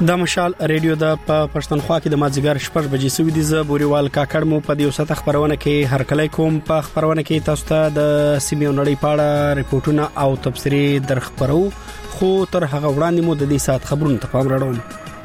د مشال ریډیو د پښتونخوا کې د مازیګر 6 بجې سوي دي ز بوريوال کاکړ مو په دې وسه خبرونه کې هر کله کوم په خبرونه کې تاسو ته د سیمې نړۍ پاړه ریپورتونه او تبصري درخبرو خو تر هغه وړاندې مو د دې سات خبرونه ته پام راوړم.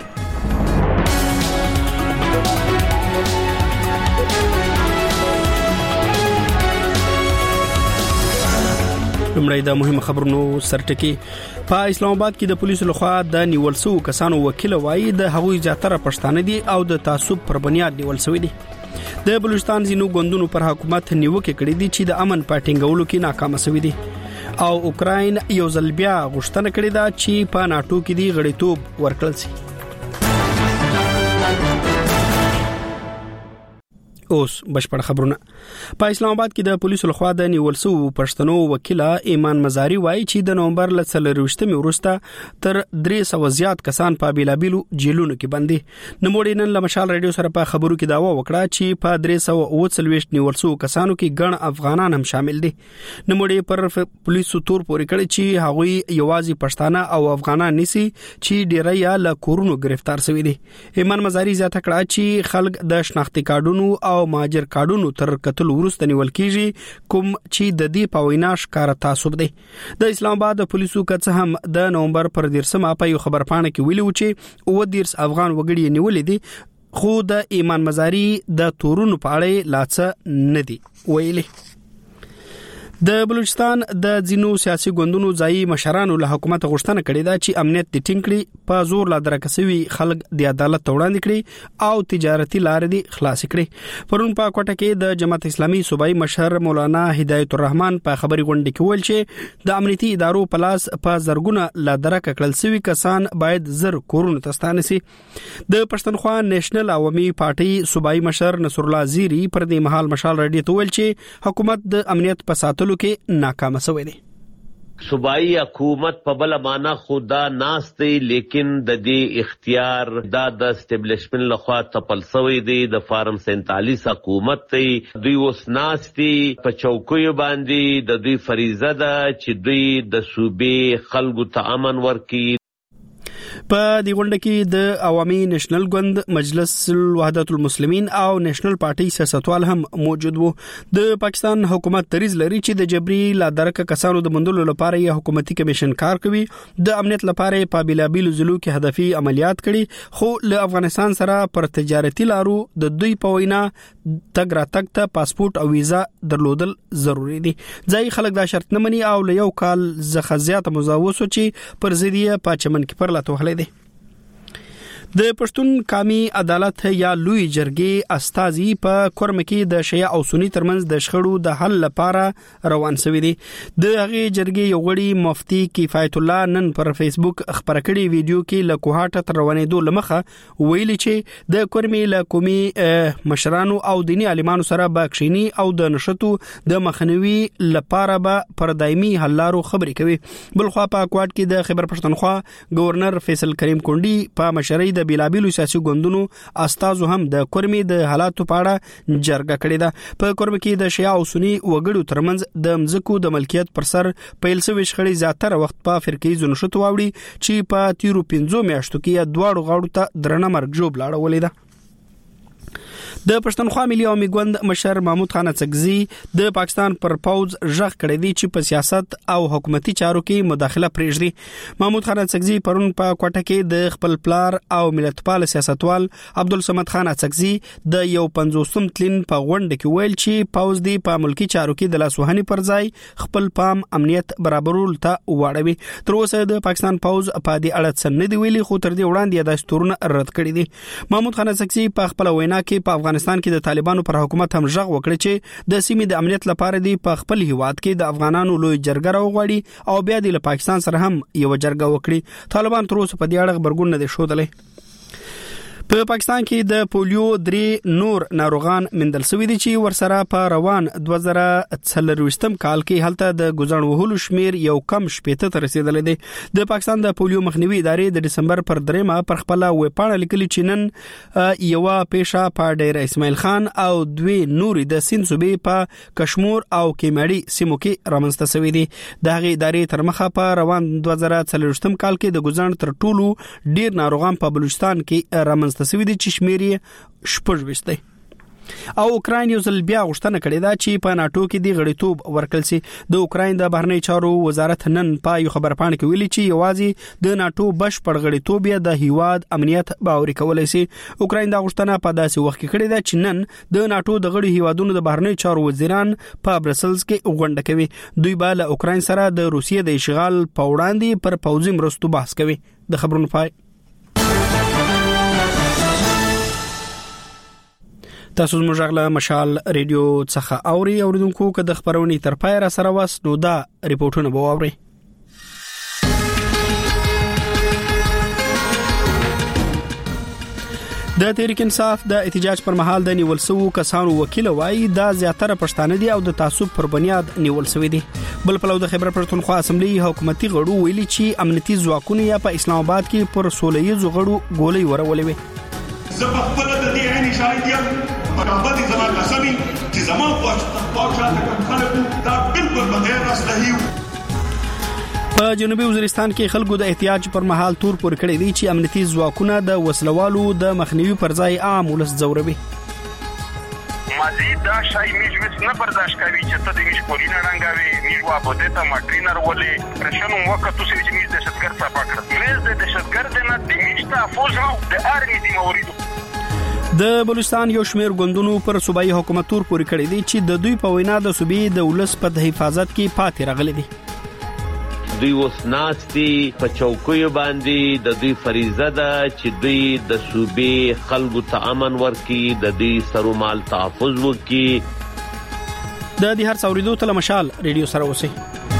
لمړی د مهمه خبرونو سرټکی په اسلام آباد کې د پولیسو لخوا د نیول شو کسانو وکیل وایي د هغوی زیاتره پښتانه دي او د تعصب پر بنیاد نیول شوی دي. د بلوچستان ځینو غوندونو پر حکومت نیوکه کړې دي چې د امن پټینګولو کې ناکام شوی دي او اوکراین یو ځل بیا غوښتنه کړې ده چې په ناتو کې دی غړیتوب ورکړل شي. اوس بشپړ خبرونه. په اسلام آباد کې د پولیسو لخوا د نیول شو پښتنو وکیل ایمان مزاری وایي چې د نومبر ل 23 وروسته تر 300 زیات کسان په بیلابیلو جیلونو کې بندي. نموړي نن له مشال ریډیو سره په خبرو کې داوا وکړه چې په 340 نیول شو کسانو کې ګڼ افغانان هم شامل دي. نموړي پر پولیسو تور پورې کړی چې هغوی یوازې پښتانه او افغانان نسی چې ډیری یا له کورونو گرفتار شوی دي. ایمان مزاری زیاته کړه چې خلک د شناختی کارډونو او ماجر کارډونو تر قتل ورسته نیول کیږي کوم چې د دې په وینا ښکار تعصب دی. د اسلام آباد پولیسو کڅ هم د نومبر پر 13 په یو خبر پاڼه کې ویلي و چې 30 افغان وګړي نیولې دي خو د ایمان مزاری د تورونو په اړه لاڅ نه دی ویلي. د بلوچستان د ځینو سیاسي ګوندونو ځای مشرانو له حکومت غوښتنه کړې ده چې امنیت د ټینګړي په زور لا درکسوي خلک د عدالت وړاندې کړي او تجارتي لارې دي خلاص کړي. پرون په کوټه کې د جماعت اسلامي صوبایي مشر مولانا هدایت الرحمن په خبري غونډه کې ویل چې د امنیتي ادارو په لاس په زرګونه لا درک کړل سوي کسان باید زر کورونه تستانه سي. د پښتونخوا نېشنل عوامي پارټي صوبایي مشر نصر الله زیری پر دې مهال مشال رډي ته ویل چې حکومت د امنیت په ساتلو کې ناکام شوی دی. صوبائی حکومت په بل معنا خدا ناشته لیکن د دې اختیار د اسټابلیشمنت لخوا تپل شوی دی. د فارم 47 حکومت دی دوی اوس ناشتي په چوکیو باندې د دوی فریضه ده چې دوی د صوبې خلکو ته امن ورکړي. په دې غونډه کې د عوامي نېشنل ګوند مجلس الوحدت المسلمین او نېشنل پارټي سیاستوال هم موجود وو. د پاکستان حکومت تریز لري چې د جبري لا درک کسانو د مندلو لپاره یو حکومتي کمیشن کار کوي. د امنیت لپاره په بیلابیل ضلعو کې هدفي عملیات کړي خو له افغانستان سره پر تجارتي لارو د دوی په وینا تګ را تګ ته پاسپورت او ویزا درلودل ضروری دي. ځای خلک دا شرط نه مني او له یو کال څخه زیات مزاوسو چې پر ضدیه په چمن کې پر لاته دی. د پښتون قومي عدالت یا لوی جرګې استازي په کورم کې د شیعه او سنی ترمنځ د شخړو د حل لپاره روان شوی دی. د هغه جرګې یو غړي مفتي کفایت الله نن پر فیسبوک خبر کړي ویډیو کې له کوهاټه تر روانېدو لمخه ویلي چې د کورمي له قومي مشرانو او دینی عالمانو سره باکشینی او د نشټو د مخنیوي لپاره به پر دایمي حل لارو خبرې کوي. بلخوا په کوټ کې د خیبر پښتونخوا گورنر فیصل کریم کونډي په مشرۍ د بیلابیلو سیاسي ګوندونو استازو هم د کورمي د حالاتو په اړه جرګه کړې ده. په کورم کې د شیعه او سنی وګړو ترمنځ د مځکو د ملکیت پر سر پیل شوی شخړې زیاتره وخت په فرقې زونشتو واوړي چې په تیرو 15 میاشتو کې دواړو غاړو ته درنه مرګ جوړ لاړولې ده. د پښتونخوا ملي عوامي ګوند مشر محمود خان اڅکزي د پاکستان پر پوز ژغ کړی دی چې په سیاست او حکومتي چارو کې مداخله پرېږدي. محمود خان اڅکزي پرون په کوټه کې د خپل پلار او ملتپال سیاستوال عبدالصمد خان اڅکزي د یو 50م تلین په غونډه کې ویل چې پوز دی په ملکی چارو کې د لاسوهنې پر ځای خپل پام امنیت برابرول ته واړوي. تر اوسه د پاکستان پوز په دې اړه څه نه دی ویلي خو تر دې وړاندې د دستورونه رد کړی دي. محمود خان اڅکزي په خپل وینا کې په افغانستان کې د طالبانو پر حکومت هم ژغ وکړي چې د سیمې د امنیت لپاره دی په خپل هیواد کې د افغانانو لوی جرګه راوغواړي او بیا د پاکستان سره هم یو جرګه وکړي. طالبان تر اوسه په دې اړه خبرګون نه دي ښودلې. په پاکستان کې د پولیو 3 نور ناروغان مندل شوي دي چې ورسره په روان 2023 کال کې هلته د ګزن وهلو شمیر یو کم شپېته ته رسیدلی دی. د پاکستان د پولیو مخنیوي ادارې د دسمبر پر 3 پر خپل ویبپاڼه لیکلي چې نن یو پیښه په ډیر اسماعیل خان او 2 نوري د سین صوبې په کشمور او کیماړي سیمو کې رامنځته شوي دي. د هغې ادارې تر مخه په روان 2023 کال کې د ګزن تر ټولو ډیر ناروغان په بلوچستان کې رامنځته شوي دي چې شمیر یې 26 دی. او اوکراین یو ځل بیا غوښتنه کړې ده چې په ناتو کې د غړیتوب ورکړل شي. د اوکراین د بهرنی چارو وزارت نن په یو خبرپاڼه کې ویلي چې یوازې د ناتو بشپړ غړیتوب یې د هیواد امنیت باوري کولای شي. اوکراین د غوښتنه په داسې وخت کې کړې ده چې نن د ناتو د غړي هیوادونو د بهرنی چارو وزیران په برسلز کې غونډه کوي. دوی به له اوکراین سره د روسیې د اشغال په وړاندې پر پوځي مرستو بحث کوي. د خبرونو پای. تاسو زموږ غږ له مشال ریډیو څخه اوریدونکو که د خبرونې تر پای را سره واس نو دا ریپورتونه به واورئ. د تحریک انصاف د احتجاج پر مهال د نیول شوو کسانو وکیل وایي دا زیاتره پښتانه دي او د تعصب پر بنیاد نیول شوی دي. بل پلو د خیبر پښتونخوا اسمبلی حکومتي غړو ویلي چې امنیتي ځواکونه یا په اسلام آباد کې پر سولهییز غړو ګولۍ ورولې وي. زه په خپل د دې عیني شاهد یم برابر زما قسمی چې زما پوښتنه کوم خلک دا بالکل بغیر اصلي. په جنوبي وزیرستان کې خلکو د احتجاج پر مهال تور پور کړی دي چې امنیتي ځواکونه د وسلوالو د مخنیوي پر ځای عام ولس ځوروي. مزید دا شای میجوس نه برداشت کوي چې ته د میش پولینا رنګاوي میوا بده ته ماټرینر ولې پرشنو وخت تو چې میز د شتګر صفا کړ میز د شتګر نه د میش ته فوج نو د ارمی دی موریدو. د بلوچستان یو شمیر ګوندونو پر صوبایي حکومت تور پورې کړی دي چې د دوی په وینا د صوبې د ولس په حفاظت کې پاتې راغلي دي. دوی وسناستي په چوکیو باندې د دوی فریضه ده چې دوی د صوبې خلکو ته امن ورکړي، د دوی سرو مال تحفظ وکړي. د دې هر څوریدو ته مشال ریډیو سره اوسئ.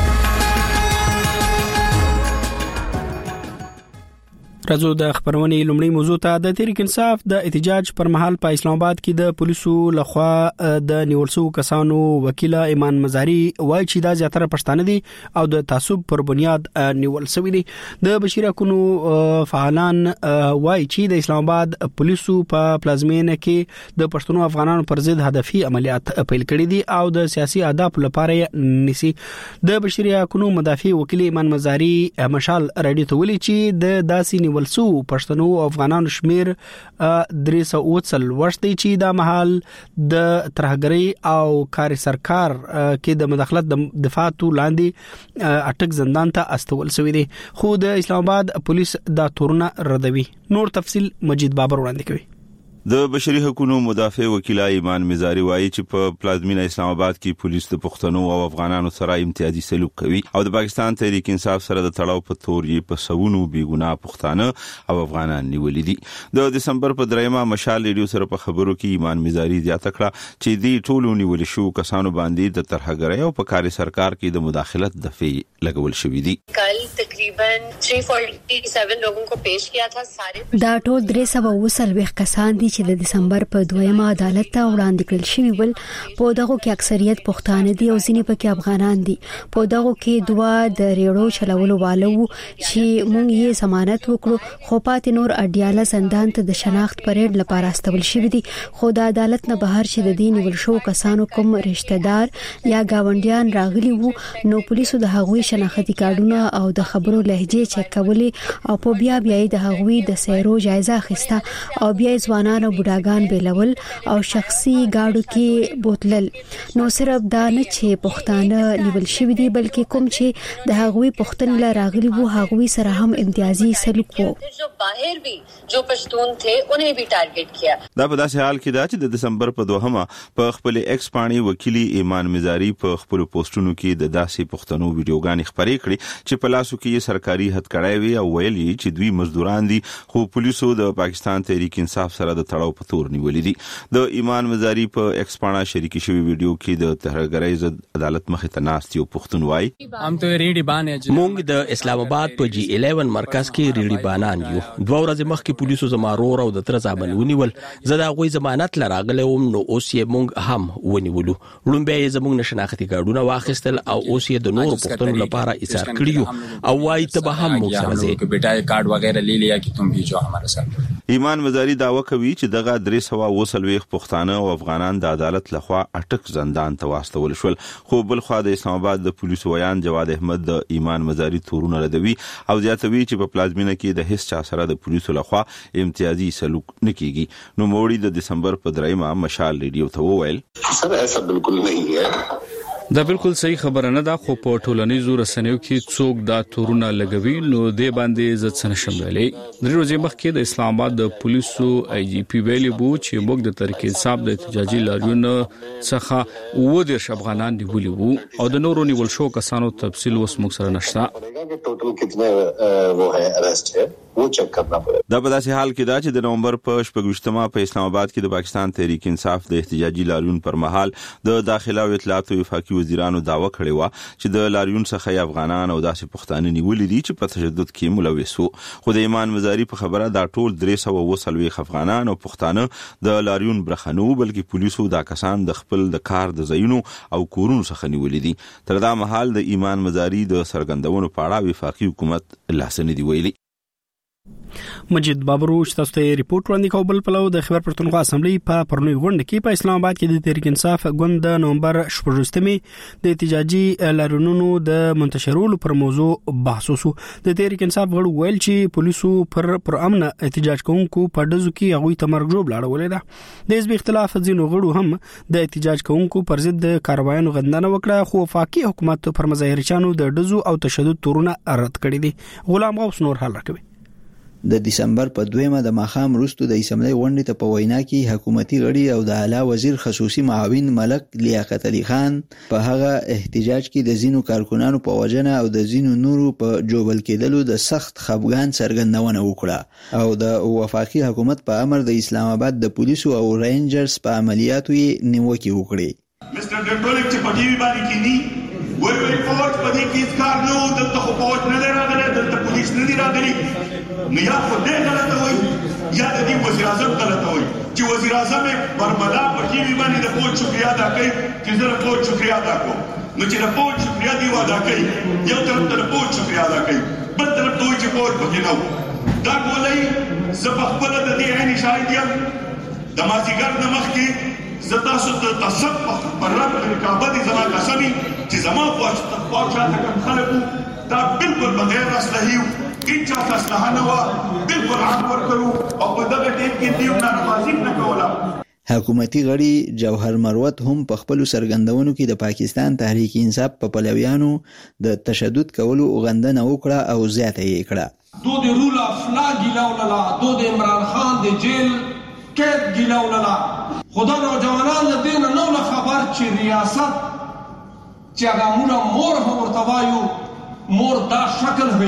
راځو د خبرونې لومړی موضوع ته. د تحریک انصاف د احتجاج پر مهال په اسلام آباد کې د پولیسو لخوا د نیول شوو کسانو وکیل ایمان مزاری وایي چې دا زیاتره پښتانه دي او د تعصب پر بنیاد نیول شوي دي. د بشیر حقونو فعالان وایي چې د اسلام آباد پولیسو په پلازمینه کې د پښتنو افغانانو پر ضد هدفي عملیات پیل کړي دي او د سیاسي اهداف لپاره نیسي. د بشیر حقونو مدافع وکیل ایمان مزاری مشال رادیو ته ویلي چې د داسې ولسو پښتنو او افغانانو شمیر 340 ورشتي چې د محل د ترهګری او کار سرکار کې د مداخلت د دفاعاتو لاندې اټک زندان ته استول شوی دی. خو د اسلام آباد پولیس دا تورونه ردوي. نور تفصيل مجید بابر وړاندې کوي. د بشري حقوقو مدافع وکیل ایمان مزاری وایي چې په پلازمینه اسلام آباد کې پولیس د پښتنو او افغانانو سره امتیازي سلوک کوي او د پاکستان تحریک انصاف سره د تړاو په تور یې په سونو بیګناه پښتانه او افغانان نیولې دي. د دسمبر په 3 مشال ریډیو سره په خبرو کې ایمان مزاری زیاته کړه چې د ټولو نیول شو کسانو باندې د ترهګرۍ او په کار سرکار کې د مداخلت دفعه لګول شوې دي. کل تقریباً 347 लोगों को पेश किया था. सारे دا ټول 340 کسان دي چې د دسمبر په 2 عدالت ته وړاندې کړل شوی ول. په دغه کې اکثریت پښتانه دي او ځینې پکې افغانان دي. په دغه کې دوه د ریړو چلولو والو چې مونږ یې ضمانت وکړو خو پاتې نور اډیاله زندان ته د شناخت پریډ لپاره استول شوی دي. خو د عدالت نه بهر چې د دین ول شو کسانو کوم رشتہ دار یا گاونډیان راغلي وو نو پولیسو د هغوی شناختی کارتونه او د خبرو لهجه چک کولې او په بیا د هغوی د سیرو جایزه اخیسته او بیا ځوانان او بډاګان بیلول او شخصي گاډو کې بوتلل. نو صرف دا نه چې پښتانه نیول شوی دي بلکې کوم چې د هغوی پښتون لا راغلي وو هغوی سره هم امتیازي سلوک وو. जो बाहर भी जो पश्तून थे उन्हें भी टारगेट किया. دا په داسې حال کې دا چې د دسمبر په 2 په خپل ایکس پاڼي وکیل ایمان مزاری په خپل پوسټونو کې د داسې پښتنو ویډیوګانې خبرې کړې چې په لاسو کې سرکاري هتکړای وی او ویلي چې دوی مزدوران دي خو پولیسو د پاکستان تحریک انصاف سره د تړاو په تور نیولې دي د ایمان مزاری په ایکسپانا شریک شوی ویډیو کې د تهرګرۍ ضد عدالت مخې ته ناست یو پښتون وای مونږ د اسلام آباد په جی 11 مرکز کې ریډي بانان یو دوه ورځې مخکې پولیسو زمارور او د تر ځامن ونیول زدا غوي ضمانت لراغلم نو اوس یې مونږ هم ونیولو لومبه یې زمونږ نشناختي کارډونه واخیستل او اوس یې د نورو پښتنو لپاره ایثار کړیو او وايي ته به هم مونږ سره ځي بیٹا کارت وغیرہ لے لیا کہ تم بھی جو ہمارے ساتھ ایمان مزاری دعوه کوي چې دغه 320 پښتانه او افغانان د عدالت لخوا اټک زندان ته واستول شول خو بل خو د اسلام آباد د پولیسو ویان جواد احمد د ایمان مزاری تورونه ردوي او زیاتوي چې په پلازمینه کې د هیڅ چا سره د پولیسو لخوا امتیازي سلوک نکېږي نو موړي د دسمبر په 3 مشال ریډیو ته وویل سر ایسا بالکل نہیں ہے دا بالکل صحیح خبره نه ده خو په ټولنیزو رسنیو کې څوک دا تورونه لګوي نو د باندې عزت سره شمولې د ورځې مخکې د اسلام آباد د پولیسو آی جی پی ویلي بو چې موږ د تحریک انصاف د احتجاجي لاریون څخه و د افغانان نیولي وو او د نورو نیول شو کسانو تفصیل اوس موږ سره نشته ټوټل کتنه وہ ہے ارست ہے وہ چیک کرنا پڑے دا په داسې حال کې دا چې د نومبر په 28مه په اسلام آباد کې د پاکستان تحریک انصاف د احتجاجي لاریون پر مهال د داخله او اطلاعات او وفاقي وزیرانو دعوه کړې و چې د لاریون څخه افغانان او داسې پښتانه نیولې دي چې په تشدد کې ملوث وو خو د ایمان مزاری په خبره دا ټول 320 افغانان او پښتانه د لاریون برخنو بلکې پولیسو دا کسان د خپل د کار د زینو او کورونو څخه نیولې دي تر دا مهال د ایمان مزاری د سرګندونو په اړه وفاقي حکومت لاسنه دی ویلي مجید بابروش تاسو ته ریپورت وړاندې کوم بل پلو د خبر پښتونخوا اسمبلی په پرنوي غونډه کې په اسلام آباد کې د تحریک انصاف ګوند د نومبر 18مې د احتجاجي لاریونونو د منتشرولو پر موضوع بحث وشو د تحریک انصاف غړو ویل چې پولیسو پر امن احتجاج کوونکو په دزو کې هغه تمرګ جوړ لاړولې ده د حزب اختلاف ځینو غړو هم د احتجاج کوونکو پر ضد کاروایانو غندنه وکړه خو وفاقي حکومت پر مظاهرچانو د دزو او تشدد تورونه رد کړی دي غلام غوث نور حل راکوي د دسمبر په 2 د ماخام وروسته د اسمبلی غونډې ته په وینا کې حکومتي غړي او د اعلی وزیر خصوصي معاون ملک لیاقت علي خان په هغه احتجاج کې د زینو کارکونانو په وجنه او د زینو نورو په جوبل کېدلو د سخت خفګان څرګندونه وکړه او د وفاقي حکومت په امر د اسلام آباد د پولیسو او رینجرز په عملیاتو یې نیوکه وکړه مستر ډنټولیک چې په دې باندې کېنی وای فوج په دې کې کار نه و دلته خو فوج نه راغلی دلته پولیس نه دی راغلی نو یا خو دې غلطه وای یا د دې وزیر اعظم غلطه وای چې وزیر اعظم برملا په دې باندې د فوج شکریا ادا کوي چې زه د فوج شکریا ادا کوم نو چې د فوج شکریا دی ادا کوي یو طرف ته د فوج شکریا ادا کوي بل طرف ته چې فوج پکې نه دا ګولای زه په خپل د دې عین شاهد یم د مازیګر د مخ کې زتا ست تصفح پر رب رقابت زما قسمی چې زما پوښتنه کوم خلکو دا بالکل بغیر اسلحه انچا اسلحه نه و بالکل عام ورکړو او په دغه ټیم کې دیو نه نمازی نه کوله حکومتي غړي جوهر مروت هم په خپل سرګندونو کې د پاکستان تحریک انصاف په پلویانو د تشدد کولو غندنه وکړه او زیاته یې کړه دو د رول اف لا ګیلاوللا دو د عمران خان د جیل کېد ګیلاوللا خدا نوجوانان د دین نو له خبر چې ریاست چې هغه موږ مور هم ورته وایو مور دا شکل وي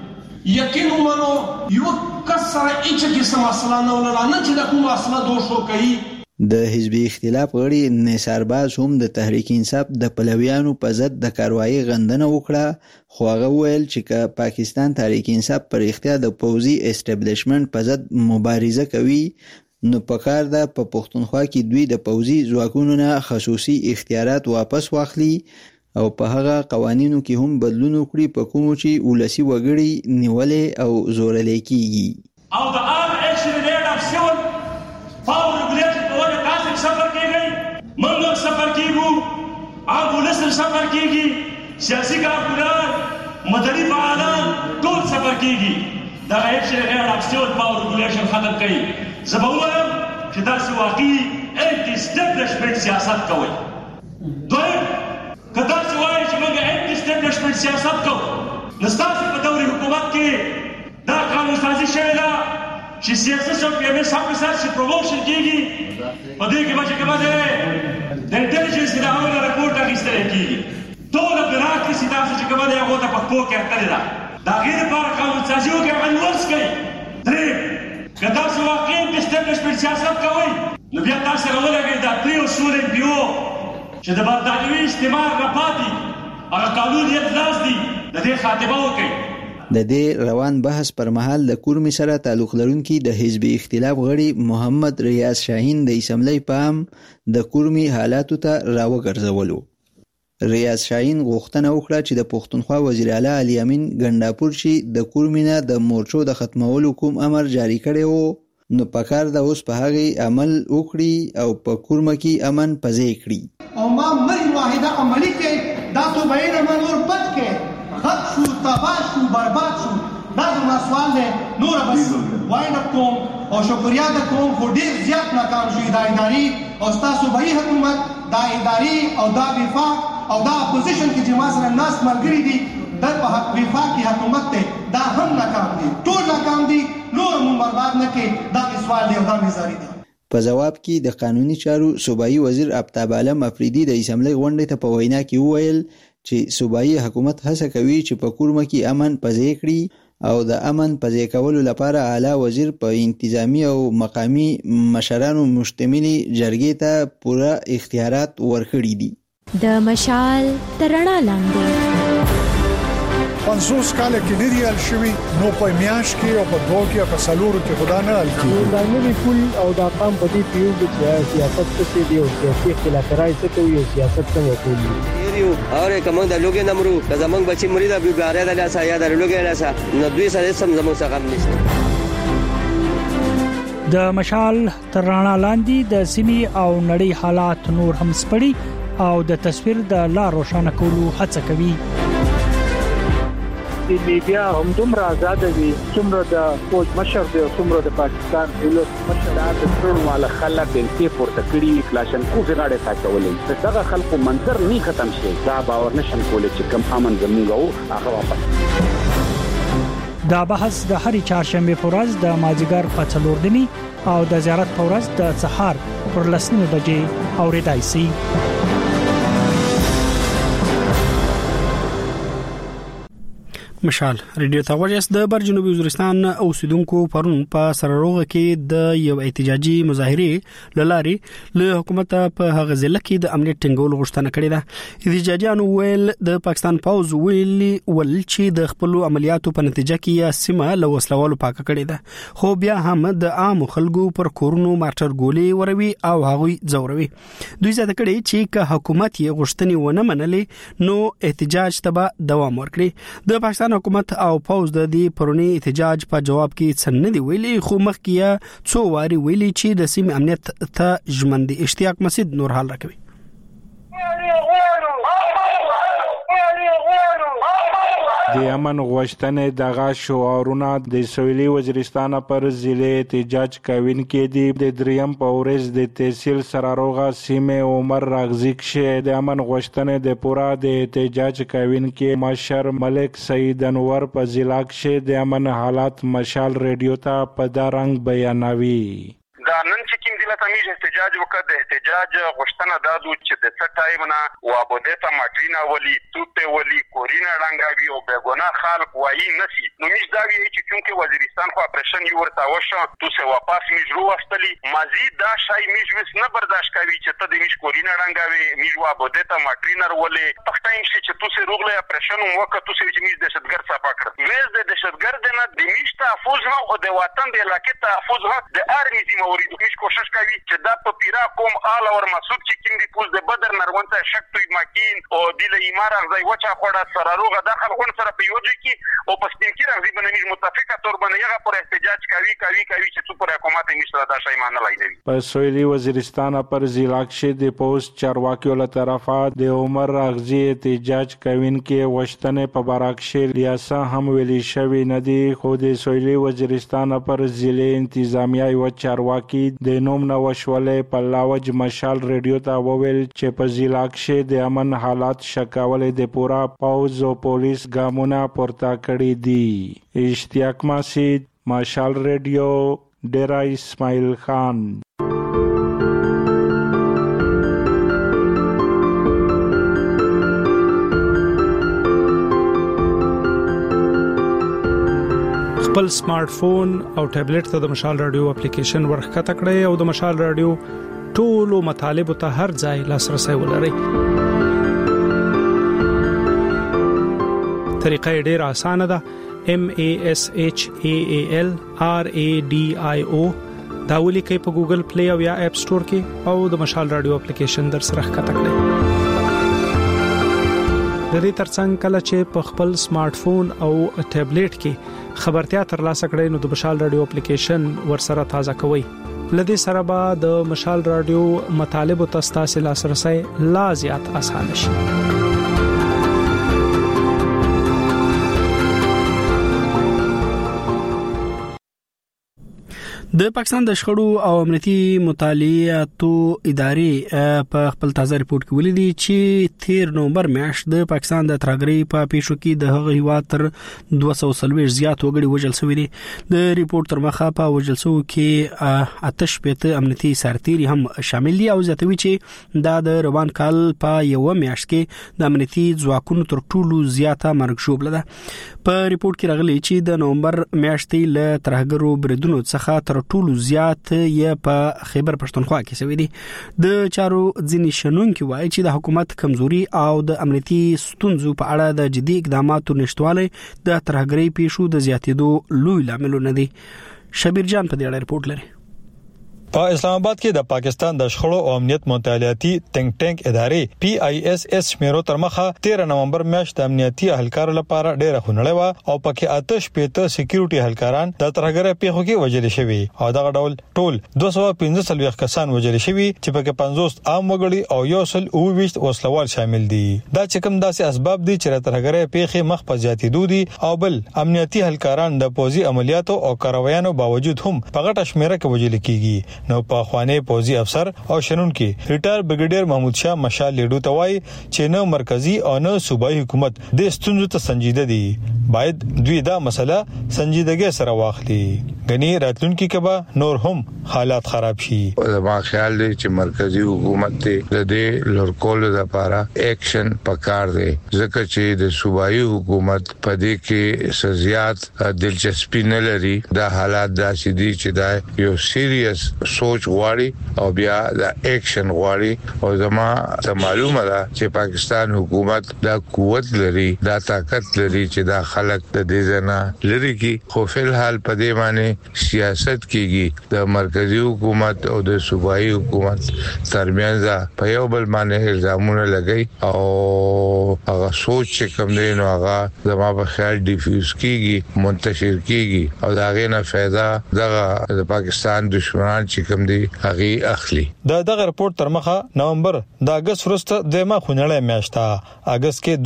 یقین ومنو یو کسره هیڅ قسم اصلا نه ولرانه چې د کوم اصلا دوشو کوي د حزبي اختلاف غړي نثار باز هم د تحریک انصاف د پلویانو په ضد د کاروایی غندنه وکړه خو هغه ویل چې پاکستان تحریک انصاف پر اختیار د پوزي اسټابلیشمنت په ضد مبارزه کوي نو پکار ده په پښتونخوا کې دوی د پوزي ځواکونو نه خصوصي اختیارات واپس واخلي او په هغه قوانینو کې هم بدلون وکړي په کومو چې ولسی وګړي نیولې او زورلې کیږي او د ار اکشن ریټ اف سیول پاور ریګولیټر په وجه تاسو سفر کیږي موږ سفر کیږو او پولیس سفر کیږي سیاسي کارکونان مدني فعالان ټول سفر کیږي دا اکشن ریټ اف سیول پاور ریګولیټر ختم کړي زبویم چې تاسو واقعي انټي اسټابلیشمنت سیاست کوئ دوی کدا چې وایي چې موږ انټي اسټابلیشمنت سیاست کوو نستاسو په دوري حکومت کې دا قانون سازي شوی دا چې سیاست او پی ام ایس هم سره چې پروموشن کیږي په دې کې به چې کومه ده د انټيليجنس د عامه رپورټ اخیستل کیږي ټول بيروکراسي تاسو چې کومه ده هغه ته په پوکه کړی دا دا غیر لپاره قانون سازي وکړي هغه ورس کوي. درې که تاسو واقعي د اسټابلیشمنټ سیاست کوئ نو بیا تاسو راولګئ دا پرې اصول NPO چې د برطانوي استعمار نه پاتې هغه قانون یې ځلاس دي د دې خاتمه وکړي. د دې روان بحث پر مهال د کورمي سره تعلق لرونکي د حزب اختلاف غړي محمد ریاض شاهین د اسمبلی پام د کورمي حالاتو ته راوګرځولو. ریاض شاهین غوښتنه وکړه چې د پښتونخوا وزیر اعلی علي امین ګنداپور چې د کورمینه د مورچو د ختمولو کوم امر جاری کړی وو نو پکار د اوس په هغه عمل وکړي او په کورمه کې امن پځې کړي او ما مری واحده عملی کې دا تو بین منور پد کې خط شو تباہ شو برباد شو. دا زما سوال دی نور بس واینډ کوم او شکریا د کوم خو ډیر زیات ناکام شو دا اداري او تاسو به حکومت دا اداري او دا وفاق او دا اپوزیشن کې چې ما سره ناس ملګری دي د په وفاقي حکومت ته دا هم ناکام دي ټول ناکام دي نور مون برباد نه کې دا سوال دی او دا مزاري دی. په جواب کې د قانوني چارو صوبایي وزیر آفتاب عالم افریدي د اسمبلی غونډې ته په وینا کې وویل چې صوبایي حکومت هڅه کوي چې په کورمه کې امن پځې کړي او د امن پځې کولو لپاره اعلی وزیر په انتظامی او مقامی مشرانو مشتملي جرګې ته پوره اختیارات ورکړي دي. د مشال ترڼا لاندې 50 کال کې نه دی حل شوی نو په میاش کې او په دوه کې او په سلورو کې خدا نه حل کیږي. دا نوی پول او دا قام په دې پیو چې سیاست څه دی او سیاسي اختلافات څه کوي او سیاست څنګه کوي. یو اوره کوم د لوګي نمرو د زمنګ بچی مرید ابي باره د لاسه یا د لوګي لاسه نو دوی سره سم زموږ څخه نشته. د مشال ترڼا لاندې د سیمي او نړۍ حالات نور هم سپړي او د تصویر د لا روښانه کولو هڅه کوي. د میډیا هم دومره آزاد دي څومره د فوج مشر دی او څومره د پاکستان دولت مشر د ټول مال خلک د پورته کړي کلاشن کو غاړه ساتولې دغه خلکو منظر نه ختم شي دا باور نشم کولای چې کم امن زموږ هغه واپس. دا بحث د هرې چهارشنبه په ورځ د مازیګر په 4 دني او د زیارت په ورځ د سحر پر 10 بجې اوریدای شي. مشال ریډیو ته ورجس د بر جنوبي وزیرستان اوسیدونکو پرون په سرروغه کې د یو احتجاجي مظاهره لاري له حکومت په هغه ځل کې د امنیت ټینګولو غوښتنه کړې ده. احتجاجیانو ویل د پاکستان پوز ویلي چې د خپل عملیاتو په نتیجه کې سیمه له وسلوالو پاک کړې ده خو بیا هم د عام خلکو پر کورونو مارټر ګولې وروي او هغوی ځوروي. دوی زده کړي چې که حکومت یې غوښتنې ونه منلې نو احتجاج ته دوام ورکړي. د پاکستان حکومت او پوز د دې پرونی احتجاج په جواب کې څه نه دی ویلي خو مخکې څو واري ویلي چې د سیمې امنیت ته ژمن دي. اشتیاق مسجد نور حال راکوي. د امن غوښتنې دغه شعارونه د سویلي وزیرستان پر ضلع احتجاج کوین کې دي. د دریم په ورځ د تحصیل سراروغه سیمه عمر راغزیک شه د امن غوښتنې د پورا د احتجاج کوین کې مشر ملک سید انور په ضلع کې د امن حالات مشال ریډیو ته په دا رنګ بیانوي. دا نن چې کوم دله تمیز احتجاج وکړ د احتجاج غوښتنه دا ده چې د څه ټایم نه وابده ته ماټرینا ولي توته ولي کورینا رنګاوي او بګونا خلق وایي نسی نو میش دا وی چې چونکه وزیرستان خو اپریشن یو ورته وشو تو سه واپس میجرو واستلی مزید دا شای میج وس نه برداشت کوي چې ته د میش کورینا رنګاوي میج وابده ته ماټرینا ولي په ټایم چې تو سه روغله اپریشن وکړه تو سه چې میج د شتګر صفا کړ ویز د شتګر نه د میش تحفظ او د وطن د علاقې تحفظ د ارمی زمو میش کوشش کوي چې دا په پیرا کوم آل اور مسعود چې کوم دی پوز د بدر نرونته شک توي ماکین او د ایمار ځای وچا خوړه سراروغه داخل غون سره په یوځي کې او په سپین کې راځي باندې متفقه تور باندې هغه پر احتجاج کوي چې څو پر حکومت نشته دا شای مان لای دی. په سویلي وزیرستان پر ضلع کې د پوسټ چارواکیو له طرفه د عمر راغزي احتجاج کوین کې وشتنه په باراکشه ریاسه هم ویلي شوی نه دی خو د سویلي وزیرستان پر ضلع انتظامیه او چارواکي د نوم نو وشولې په لاوج مشال ریډیو ته وویل چې په ضلع کې د امن حالات شکاولې د پورا پوز او پولیس ګامونه پورته کړی دي. اشتیاق مسجد مشال ریډیو ډیرا اسماعیل خان. خپل سمارټ فون او ټابلیټ ته د مشال رادیو اپلیکیشن ورخته کړئ او د مشال رادیو ټولو مطالب ته هر ځای لاسرسي ولرئ. طریقه ډېره اسانه ده. MASHAALRADIO دا ولیکئ په ګوګل پلی او یا اپ سٹور کې او د مشال رادیو اپلیکیشن در سره ښکته کړئ. د دې ترڅنګ کله چې په خپل سمارټ فون او ټابلیټ کې خبرتیا ترلاسه کړئ نو د مشال رادیو اپلیکیشن ورسره تازه کوئ. لدې سره به د مشال رادیو مطالب او تاسو لاسرسي لا زیات اسانه شي. د پاکستان د شخړو او امنیتي مطالعاتو ادارې په خپل تازه ریپورت کې ولیدي چې 13 نومبر میاشت د پاکستان د ترهګرۍ په پیښو کې د هغه هیواد تر 240 زیات وګړي وژل شوي دي. د ریپورت تر مخه په وژل شوو کې آتش پته امنیتي سرتیري هم شامل دي او زیاتوي چې دا د روان کال په یو میاشت کې د امنیتي ځواکونو تر ټولو زیاته مرګ شوبله ده. په ریپورت کې راغلي چې د نومبر میاشتې له ترهګرو بریدونو څخه تر ټولو زیات یې په خیبر پښتونخوا کې شوی دي. د چارو ځینې شنونکو وایي چې د حکومت کمزوري او د امنیتي ستونزو په اړه د جدي اقداماتو نشټوالی د ترهګرۍ پیښو د زیاتېدو لوی لاملونه دي. شبیر جان په دې اړه ریپورت لري. په اسلام آباد کې د پاکستان د شخړو او امنیت مطالعاتي تنک ټانک ادارې PISS شمیرو تر مخه 13 نومبر میاشت د امنیتي اهلکار لپاره ډېره خونړې و او پکې آتش پته سکیورټي اهلکاران د ترهګرۍ پیښو کې وژل شوي او دغه ډول ټول 215 کسان وژل شوي چې پکې 50 عام وګړي او 120 وسلوال شامل دي. دا چې کوم داسې اسباب دي چې ترهګرۍ پیښې مخ په زیاتېدو دي او بل امنیتي اهلکاران د پوزي عملیاتو او کاروایانو باوجود هم په غټه شمیره کې وژل کیږي. نو په خواني پوزي افسر او شنونکي ریټایر بریګیډیر محمود شاه مشال لیډو توای چې نو مرکزی او نو صوبایي حکومت د ستونزو ته سنجیده دي. باید دوی دا مسله سنجیدګي سره واخلي. غني راتلونکي کبا نور هم حالات خراب شي. ما خیال دی چې مرکزی حکومت ته د دې لورکول لپاره اکشن پکار دی ځکه چې د صوبایي حکومت په دې کې سزيات دلچسپي نه لري. دا حالات داسې دي چې دا یو سیریس سوچ غواړي او بیا د اکشن غواړي او زما ته معلومه ده چې پاکستان حکومت دا قوت لري دا طاقت لري چې دا خلک د دې ځنا لري کی خو فل حال په دې باندې سیاست کیږي د مرکزی حکومت او د صوبایي حکومت ترمنځ په یو بل باندې الزامونه لګي او هغه سوچ چې کوم دی نو هغه زما په خیال ډیفیوز کیږي منتشر کیږي او دا غینه فایده دغه د پاکستان دشمنان چې کوم دی هغه اخلي. دغه رپورت تر مخه نومبر د اگست وروسته دیمه خونړې میاشته اگست کې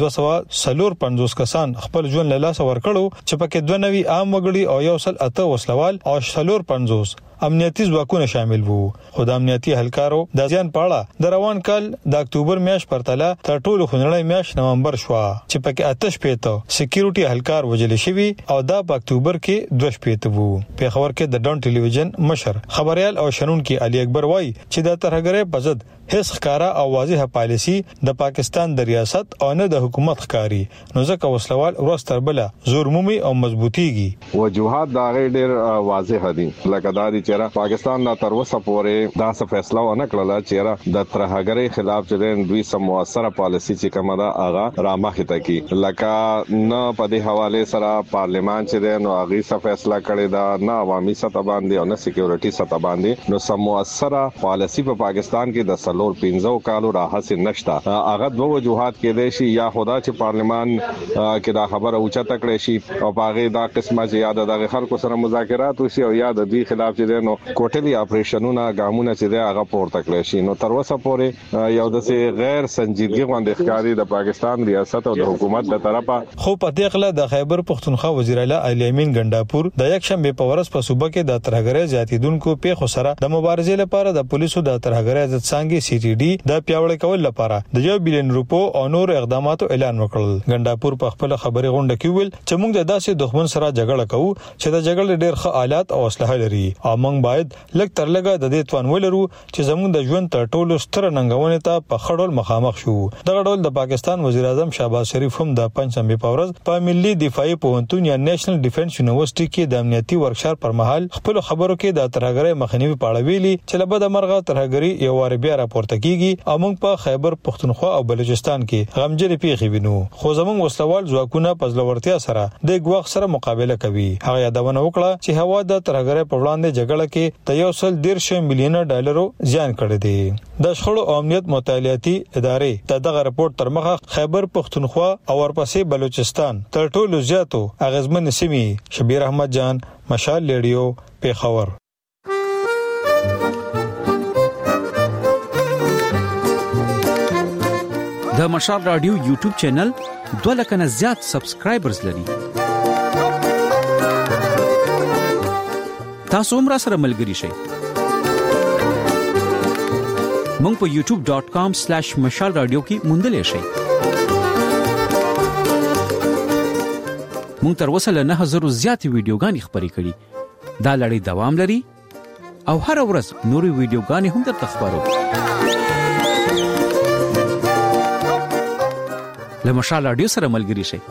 250 کسان خپل ژوند له لاسه ورکړو چې پکې 92 عام وګړي او 108 وسلوال او 450 امنیتي ځواکونه شامل وو. خو د امنیتي اهلکارو د ځان پاړه د روان کال د اکتوبر میاشت پرتله تر ټولو خونړې میاشت نومبر شو چې پکې آتش پته سکیورټي اهلکار وژل شوی او دا په اکتوبر کې 2 پته وو. په خبر کې د ډون ټلویزیون مشر خبريال او شنونکي علي اکبر وای چې د ترهګرۍ په ضد هیڅ ښکارا او واضحه پالیسی د پاکستان د ریاست او نه د حکومت ښکاری نو ځکه وسلوال ورستر بل زور مومي او مضبوطيږي. وجوهات دا غیر واضح دي لکه دا دي چې پاکستان لا تر اوسه پورې دا څه فیصله ونه کړله چې د ترهګرۍ خلاف چې دوی سم موثره پالیسی چې کومه دا اغا رامخه تکي لکه نه په دې حواله سره پارلیمان چې نو اغي څه فیصله کړی دا نه عوامي سطح باندې او نه سکیورټي سطح باندې نو سم موثره پالیسی په پاکستان کې د 15 کالو راهسه نشتا. هغه دوه وجوهات کې دي شي یا خدا چې پارلیمان کې دا خبره اوچته کړې شي او هغه دا قسمه چې یاد د خلکو سره مذاکرات وشي او یاد د خلاف چې نو کوټلي اپریشنونه ګامونه چې هغه پورته کړی شي نو تر اوسه پورې یو د غیر سنجیدګي باندې ښکاری د پاکستان ریاست او د حکومت د طرفه. خو په دې خله د خیبر پښتونخوا وزیر اعلی علي امین ګنداپور د یک شنبه په ورځ په صوبه کې د ترهګرۍ زیاتیدونکو پیښو سره د مبارزې لپاره د پولیسو د ترهګرۍ ضد څنګه CTD د پیاوړی کول لپاره د 1 بلین روپو او نور اقداماتو اعلان وکړل. ګنداپور په خپل خبري غونډه کې ویل چې موږ د داسې دښمن سره جګړه کوو چې د جګړې ډېر ښه آلات او اسلحه لري او موږ باید لږ تر لږه د دې توان ولرو چې زموږ د ژوند تر ټولو ستر ننګونې ته په خړول مخامخ شو. دغه ډول د پاکستان وزیر اعظم شهباز شریف هم د پنځمې په ورځ په ملي دفاعي پوهنتون یا نېشنل ډیفنس یونیورسيټي کې د امنیتي ورکشاپ پر مهال خپل خبرو کې د ترهګرۍ مخنیوي په اړه ویلي چې له بده مرغه ترهګري یو وار بیا راپورته کیږي او موږ په خیبر پختونخوا او بلوچستان کې غمجنې پیښې وینو، خو زموږ وسلوال ځواکونه په ځلورتیا سره د ګواښ سره مقابله کوي. هغه یادونه وکړه چې هوا د ترهګرۍ په وړاندې جګړه کې د 1.1 ملیون ډالرو زیان کړی دی. د شخړو او امنیت مطالعاتي ادارې دغه رپورت تر مخه خیبر پختونخوا او ورپسې بلوچستان تر ټولو زیاتو اغیزمن سیمې. شبیر احمد جان، مشال ریډیو، پیښور. د مشال رادیو یوټیوب چینل 2 لک نه زیات سبسکرایبرز لري. تاسو هم را سره ملګري شئ. مونږ په youtube.com/مشال رادیو کې موندلې شئ. مونږ تر اوسه له 9000 زیاتې ویډیوګانې خپرې کړې. دا لړۍ دوام لري او هر ورځ نورې ویډیوګانې هم درته خپرو. له مشال رادیو سره ملګري شئ.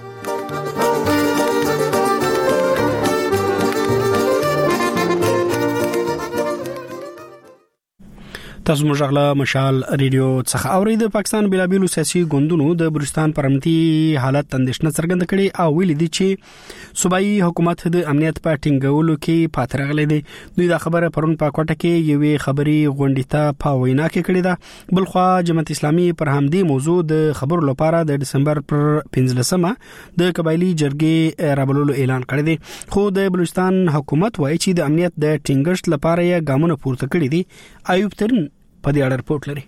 تاسو مشغله مشال ریډیو څخه اورئ. د پاکستان بلابلو سیاسي ګوندونو د بلوچستان پر امنیتي حالت اندېښنه څرګنده کړې او ویلي دي چې صوبایي حکومت د امنیت په ټینګولو کې پاتې راغلی دی. دوی دا خبره پرون په کوټه کې یوې خبري غونډې ته په وینا کې کړې ده. بلخوا جماعت اسلامي پر همدې موضوع د خبرو لپاره د دسمبر پر 15مه د قبایلی جرګې رابلولو اعلان کړی دی. خو د بلوچستان حکومت وایي چې د امنیت د ټینګښت لپاره یې ګامونه پورته کړي دي. ایوب ترین په دې اړه رپورټ لري.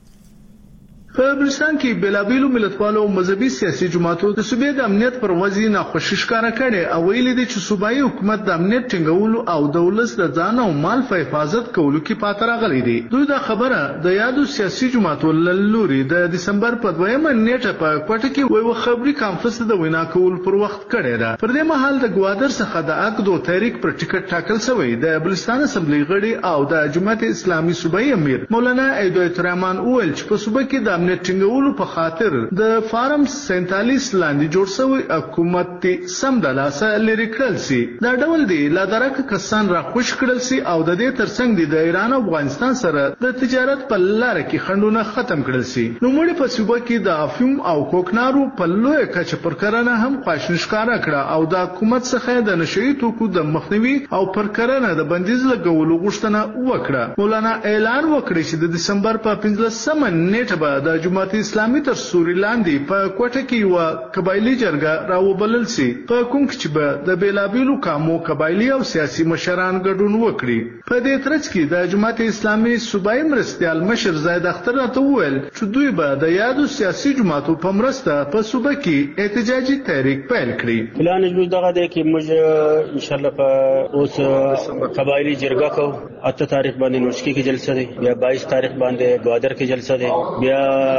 په بلوچستان کې بلابلو ملتپالو او مذهبي سیاسي جماعتونو د صوبې د امنیت پر وضعیت ناخوښي ښکاره کړې او ویلي دي چې صوبایي حکومت د امنیت ټینګولو او د ولس د ځان او مال په حفاظت کولو کې پاتې راغلی دی. دوی دا خبره د یادو سیاسي جماعتونو له لوري د دسمبر په 2مه نیټه په کوټه کې یو خبري کانفرنس د وینا کول پر وخت کړی دی. پر دې مهال د ګوادر څخه د اکدو تحریک پر ټیکټ ټاکل شوی د بلوچستان اسمبلی غړي او د جماعت اسلامي صوبایي امیر مولانا ایدایت الرحمن اول چې په صوبه کې د امنیت ټینګولو په خاطر د فارم 47 لاندې جوړ شوی حکومت سم د لاسه لري کړل سي. دا ډول دی لا درک کسان را خوش کړل سي او د دې ترڅنګ د ایران او افغانستان سره د تجارت په لار کې خنډونه ختم کړل سي. نو موږ په صوبه کې د افیوم او کوکنارو په لوی کچه پر کرنه هم خواشنی ښکارا کړه او د حکومت څخه د نشئی توکو د مخنیوي او پر کرنه د بندیز لګولو غوښتنه وکړه. مولانا اعلان وکړ چې د دسمبر په 15مه نیټه به د جماعت اسلامي تر سوري لاندې په کوټه کې یو قبایلی جرګه راوبلل سي په کوم چې به د بیلابیلو قامو قبایلی او سیاسي مشران ګډون وکړي. په دې ترڅ کې د جماعت اسلامي صوبایي مرستيال مشر زید اختر راته وویل چې دوی به د یادو سیاسي جماعتو په مرسته په صوبه کې احتجاجي تحریک پیل کړي. پلان موږ دغه دی چې موږ ان شاء الله په اوس قبایلی جرګه کو 8 تاریخ باندې نوشکی کې جلسه دی، بیا 22 تاریخ باندې ګوادر کې جلسه دی، بیا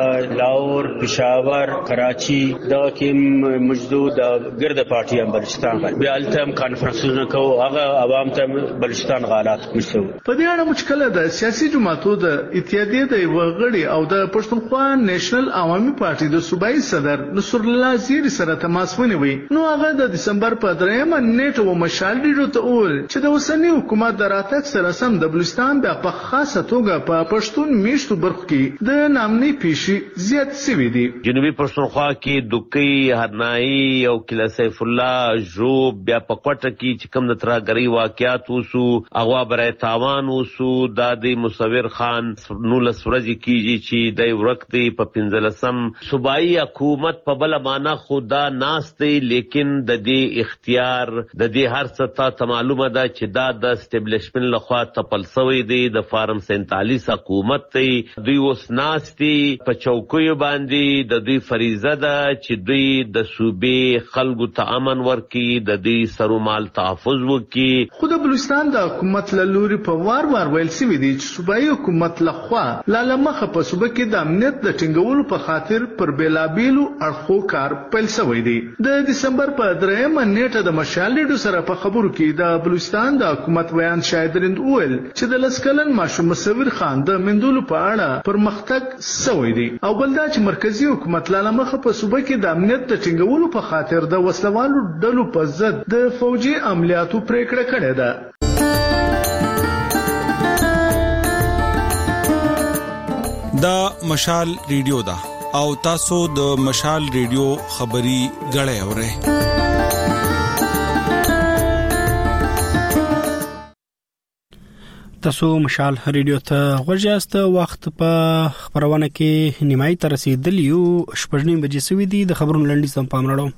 لاهور، پېښور، کراچي دغه کې موجود ګرد پارټي هم بلوچستان بیا التم کانفرنسونه کو هغه عوام ته بلوچستان غالات مشو. په دې اړه مشکله د سیاسي جماعتو د اتحادیې د وغړي او د پښتونخوا نېشنل عوامي پارټي د صوبایي صدر نصر الله زیری سره تماس ونیوي. نو هغه د دسمبر په 3مه نیټه و مشال ډیرو ته وویل چې د اوسنی حکومت د راتګ سره سم د بلوچستان بیا په خاصه توګه په پښتون میشتو برخو کې د نامني پیشي زیات سوي دي. جنوبي پښتونخوا کې دوکي، هرنائی او کله سیف الله ژوب، بیا په کوټه کې چې کوم د ترهګرۍ واقعیات وسو، اغوا برای تاوان وسو، د مصور خان 19 ورځې کېږي چې د ورک دی په 15م صوبایي حکومت په بل معنا خدا ناشته، لیکن د دې اختیار د دې هر څه ته معلومه ده چې دا د اسټابلیشمنت لخوا تپل شوی دی. د فارم 47 حکومت دی، دوی اوس ناشتي په چوکیو باندې دي د دوی فریضه ده چې دوی د صوبې خلکو ته امن ورکړي، د دوی سرومال تحفظ وکړي. خو د بلوچستان د حکومت له لوري په وار ویل شوي دي چې صوبایي حکومت لخوا له مخه په صوبه کې د امنیت د ټینګولو په خاطر پر بیلابیلو اړخو کار پیل شوی دی. د دسمبر په 3 نیټه د مشال ریډیو سره په خبرو کې د بلوچستان د حکومت بیان شایدرند وویل چې د لسکلن ماشوم مصور خان د مندولو په اړه پرمختګ شوی دی او بل دا چې مرکزی حکومت له مخه په صوبه کې د امنیت د ټینګولو په خاطر د وسلوالو ډلو په ضد د فوجي عملیاتو پریکړه کړې ده. دا مشال ریډیو دا او تاسو د مشال ریډیو خبري غړې اورئ. تاسو مشال ریډیو ته غوښیاست. وخت په خبرونه کې نیمای تر رسیدلیو 8:30 بجې سوي دي. د خبرونو لنډیز هم پام راړو.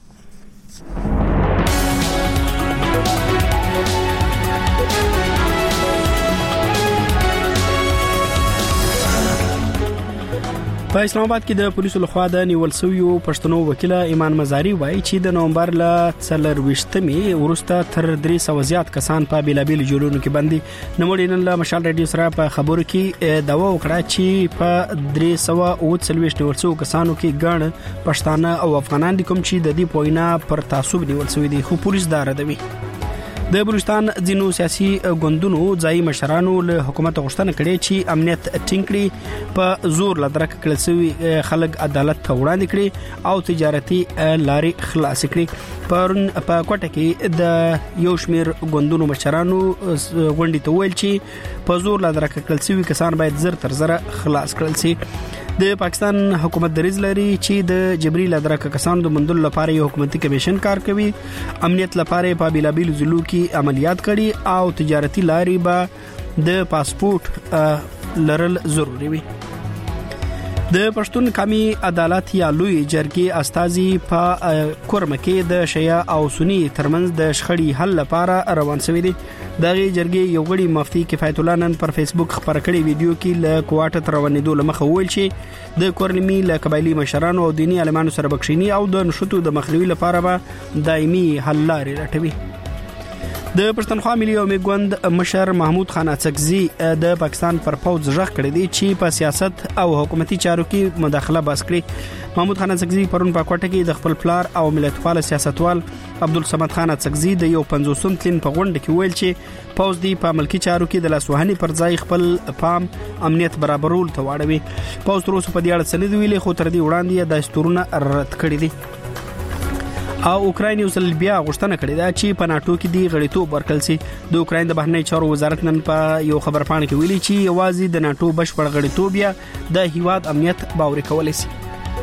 په اسلام آباد کې د پولیسو لخوا د نیول شویو پښتنو وکیل ایمان مزاری وایي چې د نومبر ل 24 وروسته تر 300 زیات کسان په بیلابیل جوړونو کې باندې نموړي نن له مشال ریډیو سره په خبرو کې داوا وکړه چې په 340 نیول شویو کسانو کې ګڼ پښتانه او افغانان دي کوم چې د دې پوینا پر تعصب نیول شوی دي، خو پولیس دا ردوي. د بلوچستان ځینو سیاسي ګوندونو ځای مشرانو له حکومت غوښتنه کړې چې امنیت ټینګ کړي، په زور لدرک کړل شوی خلک عدالت ته وړاندې کړي او تجارتي لارې خلاص کړي. پرون په کوټه کې د یو شمیر ګوندونو مشرانو غونډې ته ویل چې په زور لدرک کړل شوی کسان باید زر تر زر خلاص کړل شي. د پاکستان حکومت دریځ لري چې د جبري لدرک کسانو د مندل لپاره یو حکومتي کمیشن کار کوي، امنیت لپاره په بیلابیل ضلعو کې عملیات کړي او تجارتي لارې به د پاسپورت لرل ضروري وي. د پښتون قومي عدالت یا لوی جرګې استازي په کورمه کې د شیعه او سنی ترمنځ د شخړې حل لپاره روان شوی دي. دغه جرګې یو غړي مفتي کفایت الله نن پر فیسبوک خبر کړی ویډیو کې له کوټه ترونیدو لمخه ویل چې د کورنمي له قبایلی مشرانو او دینی عالمانو سره بخښنی او د نشټو د مخنیوي لپاره به دایمي حل لارې لټوي. د پښتونخوا ملي عمومي ګوند مشر محمود خان اڅکزي د پاکستان پر پوز ژغ کړی دی چې په سیاست او حکومتي چارو کې مداخله بس کړي. محمود خان اڅکزي پرون په کوټه کې د خپل پلار او ملتپال سیاستوال عبدالصمد خان اڅکزي د یو 50 تلین په غونډه کې ویل چې پوز دی په ملکی چارو کې د لاسوهنې پر ځای خپل پام امنیت برابرول ته واړوي. پوز تر اوسه په دې اړه څه نه دی ویلي، خو تر دې وړاندې د دستورونه رد کړی دي او اوکراین یو ځل بیا غوښتنه کړې ده چې په ناتو کې دی غړیتوب ورکړل شي. د اوکراین د بهرنی چارو وزارت نن په یو خبر پاڼه کې ویلي چې یوازې د ناتو بشپړ غړیتوب یا د هیواد امنیت باوري کولای شي.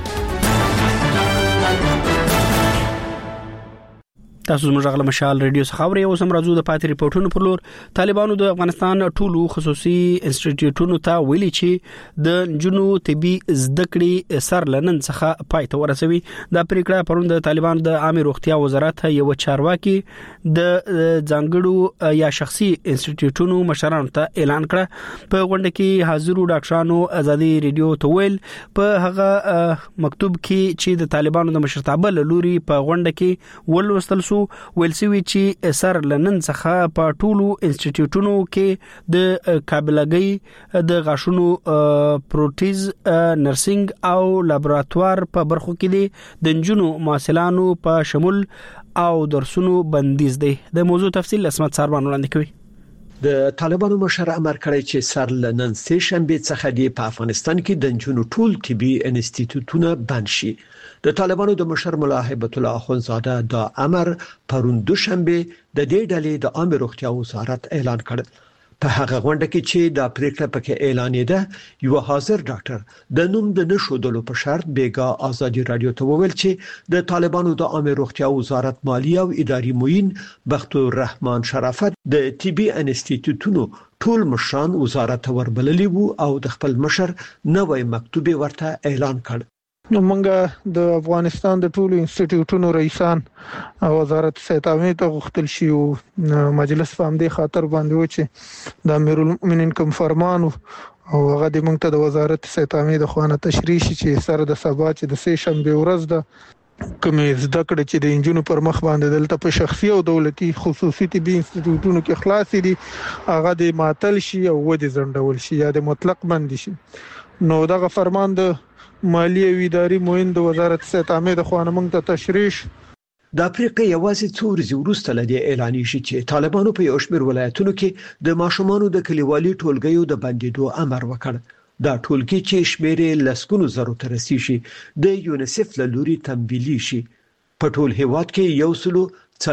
تاسو زموږ غل مشال ریډیو څخه خبري او سم راځو د پاتې ریپورتونو پر لور. طالبانو د افغانستان ټولو خصوصي انسټیټیوټونو ته ویلي چې د جنو طبي زده کړې سر لنن څخه پای ته ورسوي. دا پریکړه پرون د طالبانو د عامه روغتیا وزارت یو چارواکي د ځانګړو یا شخصي انسټیټیوټونو مشرانو ته اعلان کړ. په غونډه کې حاضرو ډاکټرانو ازادي ریډیو ته ویل په هغه مکتوب کې چې د طالبانو د مشرتابه لوري په غونډه کې ولوستل ویلسوي چې سر لنن څخه په ټولو انسټیټیوټونو کې د قابلګۍ د غاښونو پروتیز نرسنګ او لابراتوار په برخو کې د جنونو ماسلانو په شمول او درسونو بندیز دی. د موضوع تفصیل اسمت سروان وړاندې کوي. د طالبانو مشر امر کړی چې سر لنن سه شنبه څخه د افغانستان کې د جنونو ټول طبي انسټیټیوټونه بند شي. د طالبانو د مشر ملا هیبت الله اخونزاده دا امر پرون دوشنبه د دې ډلې د عامه روغتیا وزارت اعلان کړ. په هغه غونډه کې چې د پریکړه پکې اعلانېده یو حاضر ډاکټر د نوم د نشودلو په شرط بیګا ازادي رادیو ته وویل چې د طالبانو د عامه روغتیا وزارت مالی او اداري معین بختور الرحمن شرافت د طبي انسټیټیوټونو ټول مشران وزارت وربللی وو او د خپل مشر نوې مکتوب ورته اعلان کړ. موږ د افغانستان د ټولو انسټیټیوټونو رئیسان وزارت صحت عامه ته غوښتل شي او مجلس په همدې خاطر باندې و چې د امیرالمؤمنین کوم فرمان او هغه د موږ ته د وزارت صحت عامه د خوانه تشریح شي چې سره د سبا چې د سه شنبه ورځ د کومې زده کړې چې د انجونو پر مخ باندې دلته په شخصي او دولتي خصوصي طبي انسټیټیوټونو کې خلاص دي هغه د ماتل شي او ودی زندول شي یا د مطلق بند شي. نو دغه فرمان د مالی او اداري معین د وزارت صحت عامه د خوانه موږ ته تشریح د افریقا یوازې څو ورځې وروسته لدی اعلان شي چې طالبانو په یو شمېر ولایتونو کې د ماشومانو د کلیوالي ټولګیو د بندیدو امر وکړ. دا ټولګي چې شمېر لسګونو زرو ته رسیږي د یونیسف له لوري تمویلي شي. په ټول هیواد کې یو سلو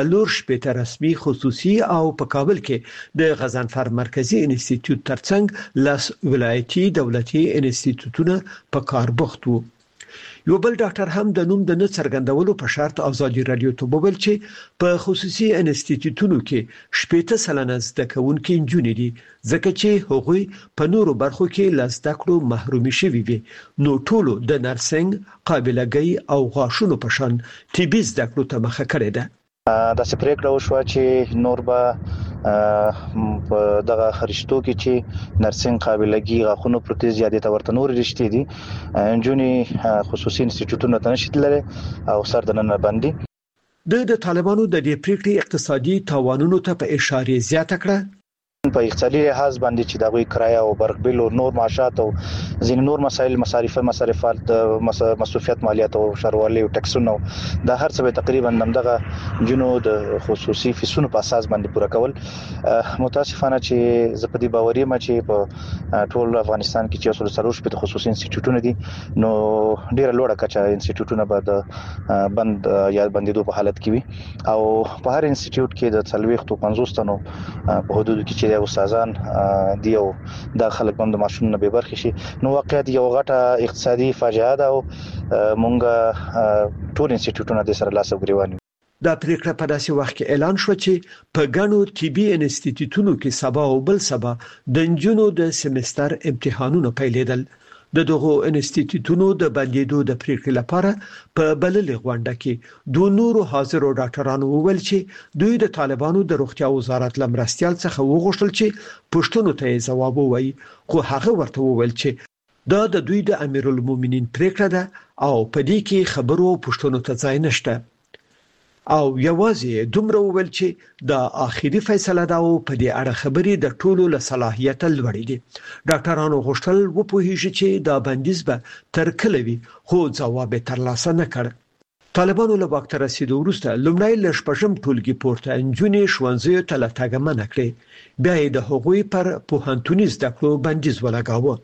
4 رسمي خصوصي او په کابل کې د غضنفر مرکزی انسټیټیوټ ترڅنګ لاس ولایتي دولتي انسټیټیوټونه په کار بوخت وو. یو بل ډاکټر هم د نوم د نه څرګندولو په شرط ازادي رادیو ته وویل چې په خصوصي انسټیټیوټونو کې 80% زده کوونکي نجونې دي ځکه چې هغوی په نورو برخو کې له زده کړو محرومي شوي وي. نو ټولو د نرسنګ، قابلګۍ او غاښونو په شان طبي زده کړو ته مخه کړې ده. دا پریکړه وشوه چې نور به په دغه خرشتو کې چې نرسنګ، قابلګي، غاښونو پروتز یا د تورته نور رښتې دي انجونی خصوصي انسټیټیوټونو ته نشي تللی او سر د نن باندې د طالبانو د دې پریکړې اقتصادي تاوانونو ته په اشاره زیاته کړه. په اقتصادي لحاظ باندې چې دغه کرایه او برق بیل او نور معاشات او ځین نور مسایل مصارفات د مصرفيات مالیات او شروالي او ټکسونو دا هر څه تقریبا دغه جنو د خصوصي فیسونو په اساس باندې پوره کول. متاسفانه چې زپدي باوري ما چې په ټول افغانستان کې چې اصول سروش په خصوصي انسټیټیوټونه دي نو ډیره لوړه کچه انسټیټیوټونه به د بند یا بندیدو په حالت کې وي او په هر انسټیټیوټ کې د 40-50 تنو په حدود کې د استادان دی او د خلک باندې ماشوم نه به برخه شي. نو واقعیت یو غټه اقتصادي فاجعه ده او مونږ ټول انسټیټیوټونه د سره لاس وګریوان. دا پریکړه په داسې وخت کې اعلان شو چې په ګڼو طبي انسټیټیوټونو کې سبا او بل سبا د انجونو د سمستر امتحانونه پیلېدل. د دغو انسټیټیوټونو د بندیدو د پریکړې لپاره په بللې غونډه کې دوه نورو حاضرو ډاکټرانو وویل چې دوی د طالبانو د روغتیا وزارت لمرستيال څخه وغوښتل چې پښتنو ته ځواب ووایي خو هغه ورته وویل چې دا د دوی د امیرالمؤمنین پریکړه ده او په دې کې خبرو پښتنو ته ځای نشته او یوازې دومره وویل چې دا آخري فیصله ده او په دې اړه خبرې د ټولو له صلاحیت لوړې دي. ډاکټرانو غوښتل وپوهیږي چې دا بندیز به تر کله وي خو ځواب ترلاسه نه کړ. طالبانو له واک ته رسیدو وروسته لومړی له شپږم ټولګي پورته انجونې ښوونځیو ته له تګ منع کړې. بیا یې د هغوی پر پوهنتوني زده کړو بندیز ولګاوه.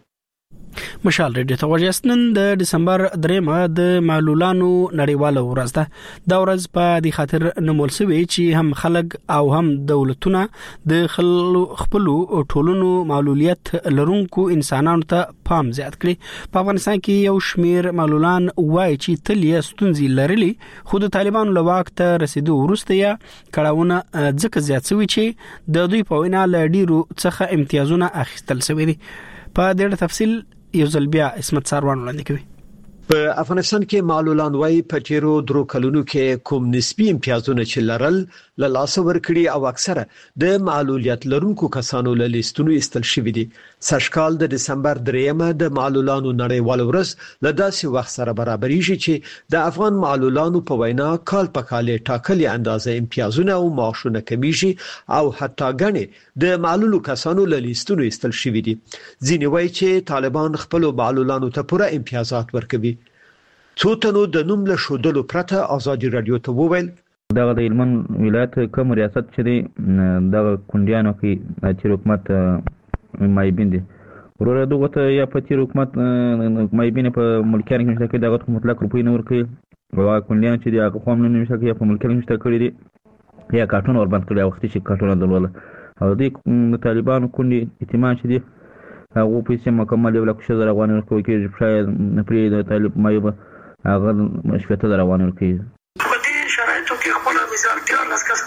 مشال ریډیو ته وژنن د دسمبر 3 د معلولانو نړیواله ورځ ده. دا ورځ په دې خاطر نمول شوی چې هم خلک او هم دولتونه د خپل ټولنو معلولیت لرونکو انسانانو ته پام زیات کړي. په افغانستان کې یو شمیر معلولان وایي چې تل یې ستونزې لرلي خو د طالبانو له واک ته رسیدو وروسته یې کړهونه ځکه زیات شوی چې د دوی په وینا له ډیرو څخه امتیازونه اخیستل شوی دي. په دې تفصیل یو ځل بیا اسمت ساروان وړاندې کوي. په افغانستان کې معلولان وايي په تیرو درو کلونو کې کوم نسبی امتیازونه چې لرل له لاس ورکړي او اکثره د معلولیت لرونکو کسانو له لیستونو ایستل شوی دي. سږکال د دسمبر 3 د معلولانو نړیواله ورځ له داسې وخت سره برابرېږي چې د افغان معلولانو په وینا کال په کال ټاکلي اندازه امتیازونه او معاشونه کمیږي او حتی غني د معلولو کسانو له لیستونو ایستل شوی دي. ځینې وایي چې طالبان خپل معلولانو ته پوره امتیازات ورکوي. څو تنو د نوم له شودلو پرته ازادي رادیو ته وویل دغه د هلمند ولایت کوم ریاست چې دی دغه کونډیانو کې چې حکومت مایبین دي ورور دغه ته یا په تیر حکومت مایبین په ملکیان کې چې دغه مطلق روپی نه ورکړي او کونډیان چې دغه قوم نه نشي کې په ملکیان کې کړی دي یا کارتون ور باندې کړی وخت چې کارتون درول او د طالبانو کونډي اعتماد چې دي هغه پیسې مکمل یو لک شزر افغان ورکوي کې شاید نپری د طالب مایبه هغه مشفته روانه کوي. په دې شرایطو کې خپل مثال کې لاس کس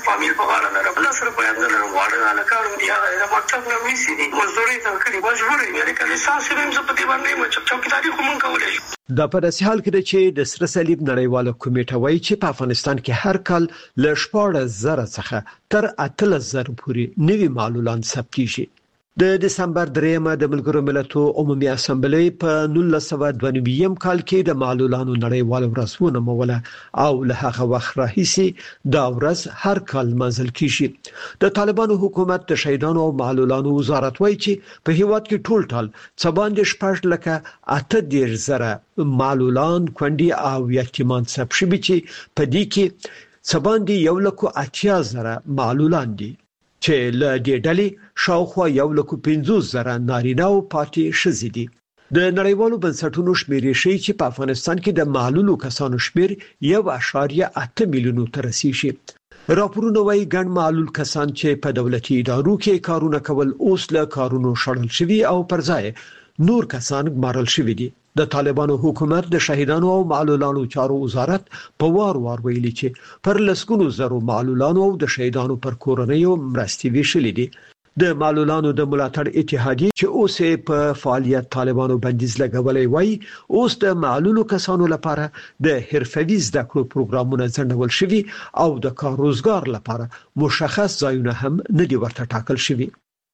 فامیل په غاړه لرم بل سره په یاد لرم واړه الکانو بیا د مکتب نه ویسي دي مزدوري ته کړي مجبور یې کله ساسې هم په دې باندې مچ چوکیداری کوم کولای شي. دا په داسې حال کې چې د سره صلیب نړیواله کمیټه وایي چې په افغانستان کې هر کال له 14,000 څخه تر 18,000 پورې نوي معلولان ثبتېږي. د دسمبر 3 د ملګرو ملتونو عمومي اسامبلې په 1992 کال کې د معلولانو نړیواله ورځ ونوموله او له هغه وخت راهیسې دا ورځ هر کال مازل کیږي. د طالبانو حکومت د شهیدانو او معلولانو وزارت وایي چې په هیواد کې ټول ټال 18,000 معلولان کونډي او یتیمان ثبت شوي چې په دې کې 1,80,000 معلولان دي چې له دې ډلې شاوخوا 1,50,000 نارینه او پاتې ښځې دي. د نړیوالو بنسټونو شمیرې ښیي چې په افغانستان کې د معلولو کسانو شمیر 1.8 میلیونو ته رسیږي. راپورونه وايي ګڼ معلول کسان چې په دولتي ادارو کې کارونه کول اوس له کارونو شړل شوي او پر ځای نور کسان ګمارل شوي دي. د طالبانو حکومت د شهیدانو او معلولانو چارو وزارت په وار ویلي چې پر لسګونو زرو معلولانو او د شهیدانو پر کورنیو مرستې ویشلې دي. د معلولانو د ملاتړ اتحادیه چې اوس په فعالیت طالبانو بندیز لګولې وای اوس د معلولو کسانو لپاره د حرفوي زده کړو پروګرامونه ځنډول شوي او د کار روزګار لپاره مشخص ځایونه هم نه دي ورته ټاکل شوي.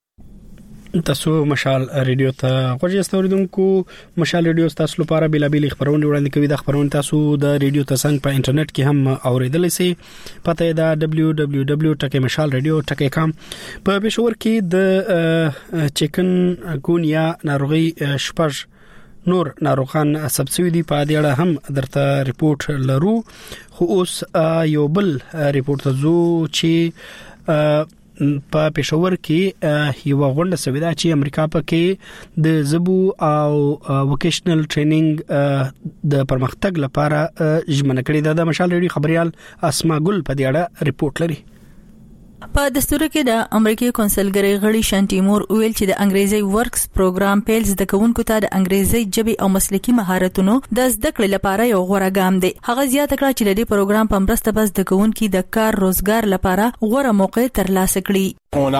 تاسو مشال ریډیو ته غوږی استوریدونکو مشال ریډیو تاسو لپاره بلابل خبرونه وړاندې کوي. د خبرونه تاسو د ریډیو تسنګ په انټرنیټ کې هم اوریدلای شئ. پته دا www.mashal.radio.com. په پېښور کې د چکن ګونیا ناروغي شپږ نور ناروغان ثبت دي. په دې اړه هم درته ریپورت لرو. خو اوس یو بل ریپورت زو چې په پېښور کې یو غونډه سوي ده چې امریکا پکې د زبو او ووکیشنل ټریننګ د پرمختګ لپاره ژمنه کړې ده. د مشال ریډیو خبريال اسما ګل په دې اړه ریپورت لري. په دستور کې د امریکای کونسلګری غړي شانټیمور ویل چې د انګریزي ورکس پروګرام پیل زده کوونکو ته د انګریزي ژبې او مسلکي مهارتونو د زده کړې لپاره یو غوړه ګام دی. هغه زیاته کړه چې د دې پروګرام په مرسته بس د کوونکو د کار روزګار لپاره غوړه موقع ترلاسه کړي.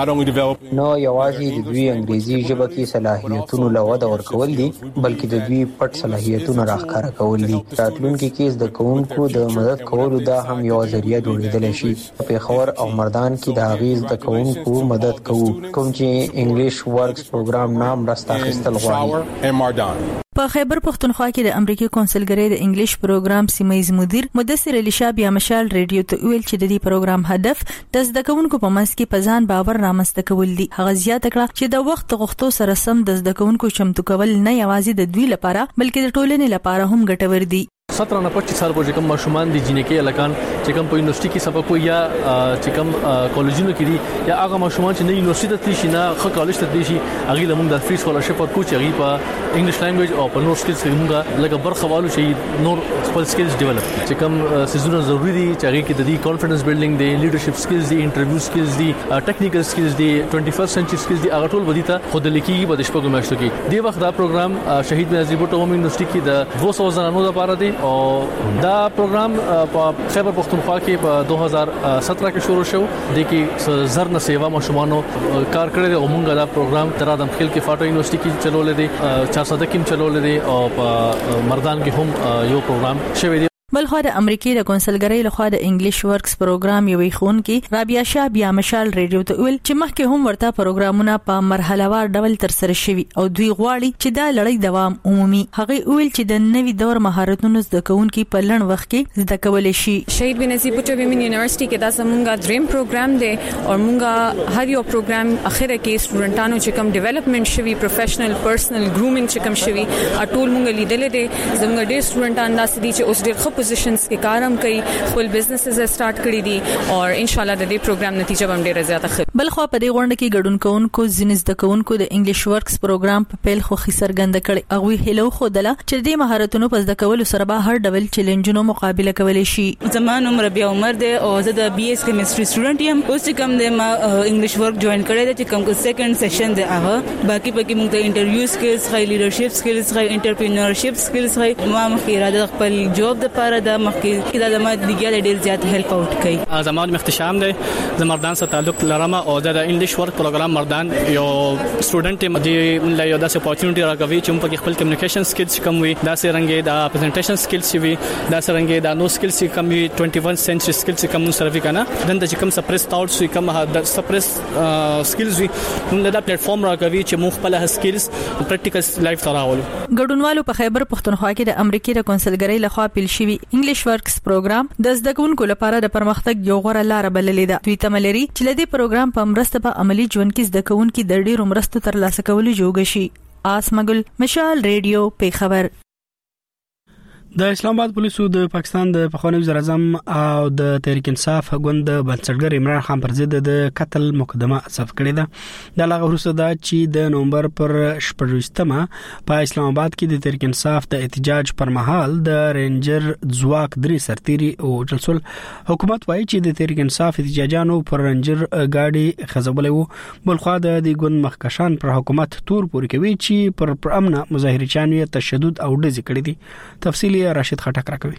نو یوازې د دوی انګریزي ژبه کې صلاحیتونو لوده ورکول دي بلکې د دوی پټ صلاحیتونو راښکاره کول دي. راتلونکي کې د کوونکو د مدد کولو دا هم یو ذریعہ جوړیدل شي. په خور او مردان کې د غیز د کوونکو مدد کوو کوم چې انګلیش ورکس پروګرام نام راسته اخیستل غواړي. په خیبر پختونخوا کې د امریکای کونسلګری د انګلیش پروګرام سیمایز مدیر مدثر علی شاه بیا مشال ریډیو ته ویل چې د دې پروګرام هدف د زده کوونکو په منځ کې په ځان باور رامنځته کول دي. هغه زیاته کړه چې د وخت غوښتو سره سم د زده کوونکو چمتو کول نه یوازې د دوی لپاره بلکې د ټولنې لپاره هم ګټور دي. 17 نه 25 سال پورې کوم ماشومان دي جنکه الکان چې کوم په یونیورسيټي کې سبق کوي یا چې کوم کالجونو کې دي یا هغه ماشومان چې نه یونیورسيټي ته تللی شي نه خو کالج ته تللی شي هغه لمون د فری سکولرشپ ورکو چې هغه په انګلیش لانګویج او په نور سکلز کې موږ لکه برخه والو چې نور خپل سکلز ډیولپ چې کوم سيزونه ضروری دي چې هغه کې د دې کانفیډنس بلډینګ دی لیډرشپ سکلز دي انټرویو سکلز دي ټیکنیکل سکلز دي 21st سنچري سکلز دي هغه ټول ودی ته خود لیکي په دشپګو میاشتو کې دی وخت دا پروګرام شهید بنظیر بوټو عمومي یونیورسيټي کې د 200 زنانو لپاره دی او دا پروګرام په خیبر پختونخوا کې په 2017 کې شروع شو. د کې زر نه سیوا ماشومانو کار کړی دی او موږ دا پروګرام تر ادم خیل کې فاټو یونیورسيټي کې چلولې دي 400 کې چلولې دي او په مردان کې هم یو پروګرام شوی دی. بلخو د امریکای د کونسلګری لخوا د انګلیش ورکس پروګرام یوې خون کې رابعه شاه بیا مشال ریډیو ته ویل چې مخکې هم ورته پروګرامونه په مرحلهوار ډول تر سره شوي او دوی غواړي چې دا لړۍ دوام عمومي. هغه ویل چې د نوي دور مهارتونو زده کوونکي په لړ وخت کې زده کولای شي. شهید بنظیر بوټو ویمن یونیورسيټي کې دا زمونږ دریم پروګرام دی او موږ هر یو پروګرام اخره کې سټوډنټانو چې کوم ډیولپمنٹ شوی پروفیشنل پرسنل ګرومینګ چې کوم شوی ټول موږ لیدل دي. زمونږ ډېر سټوډنټان داسې دي چې اوس ډېر ښه پوزیشنز کې کارم کوي خپل بزنسز سٹارټ کړی دي او ان شاء الله د دې پروګرام نتیجه هم ډیره زیاته ښه. بلخوا په دې غونډه کې ګډون کوونکو زینز د کوونکو د انګلیش ورکس پروګرام په پیل خو خسرګند کړي اغوی هلو خو دله چې د مهارتونو په زده کولو سره به هر ډول چیلنجونو مقابله کولی شي. زمانو ربيع عمر دی او زه د بي اس کیمستري سټوډنټ یم. اوس کوم د ما انګلیش ورک جوائن کړی دی چې کوم سیکنډ سیشن دی هغه باقي پکې موږ ته انټرویو سکلز خای لیډرشپ سکلز خای انټرپرینورشپ سکلز خای ما مخکې را د خپل جاب لپاره د مخکې دا د ما دیګه ډیر زیات هیلپ اوټ کوي. زمانو اختشام دی زمردان سره تعلق لرم او د انګلیش ورک پروګرام مردان یو سټوډنټ یم دی مله یو داسې اپورتونټی راغوي چې موږ خپل کمیونیکیشن سکلز کوم وي داسې رنګه د پریزنټیشن سکلز وي داسې رنګه د نو سکلز کوم وي 21 سنچري سکلز کوم سره وی کنه دنده چې کوم سپریس تاوټس وي کوم د سپریس سکلز وي موږ دا پلیټ فارم راغوي چې موږ خپل سکلز پریکټیکل لایف ته راولو. ګډونوالو په خیبر پښتونخوا کې د امریکای د کونسلګری لخوا پیل شوی انګلیش ورکس پروګرام د زده کوونکو لپاره د پرمختګ یو غوړه لار بللې ده. دوی تملري چې لدی پروګرام په مرسته په عملی ژوند کې زده کوونکو د ډیرو مرستو ترلاسه کولو جوړ شي. آسمګل مشال ریډیو په خبر. د اسلام آباد پولیسو د پاکستان د پخوانی وزیر اعظم او د تحریک انصاف ګوند بنسټګر عمران خان پر ضد د قتل مقدمه ثبت کړې ده. د لغه وروسته دا چې د نومبر پر 18مه په اسلام آباد کې د تحریک انصاف د احتجاج پر مهال د رینجر ځواک درې سرتيري او جلسول حکومت وایي چې د تحریک انصاف احتجاجانو پر رینجر گاډي خزبلې وو. بلخوا د دې ګوند مخکشان پر حکومت تور پوري کوي چې پر امن مظاهرچانو تشدد او ډزې کړې دي. تفصیلی راشد خټک راکوي.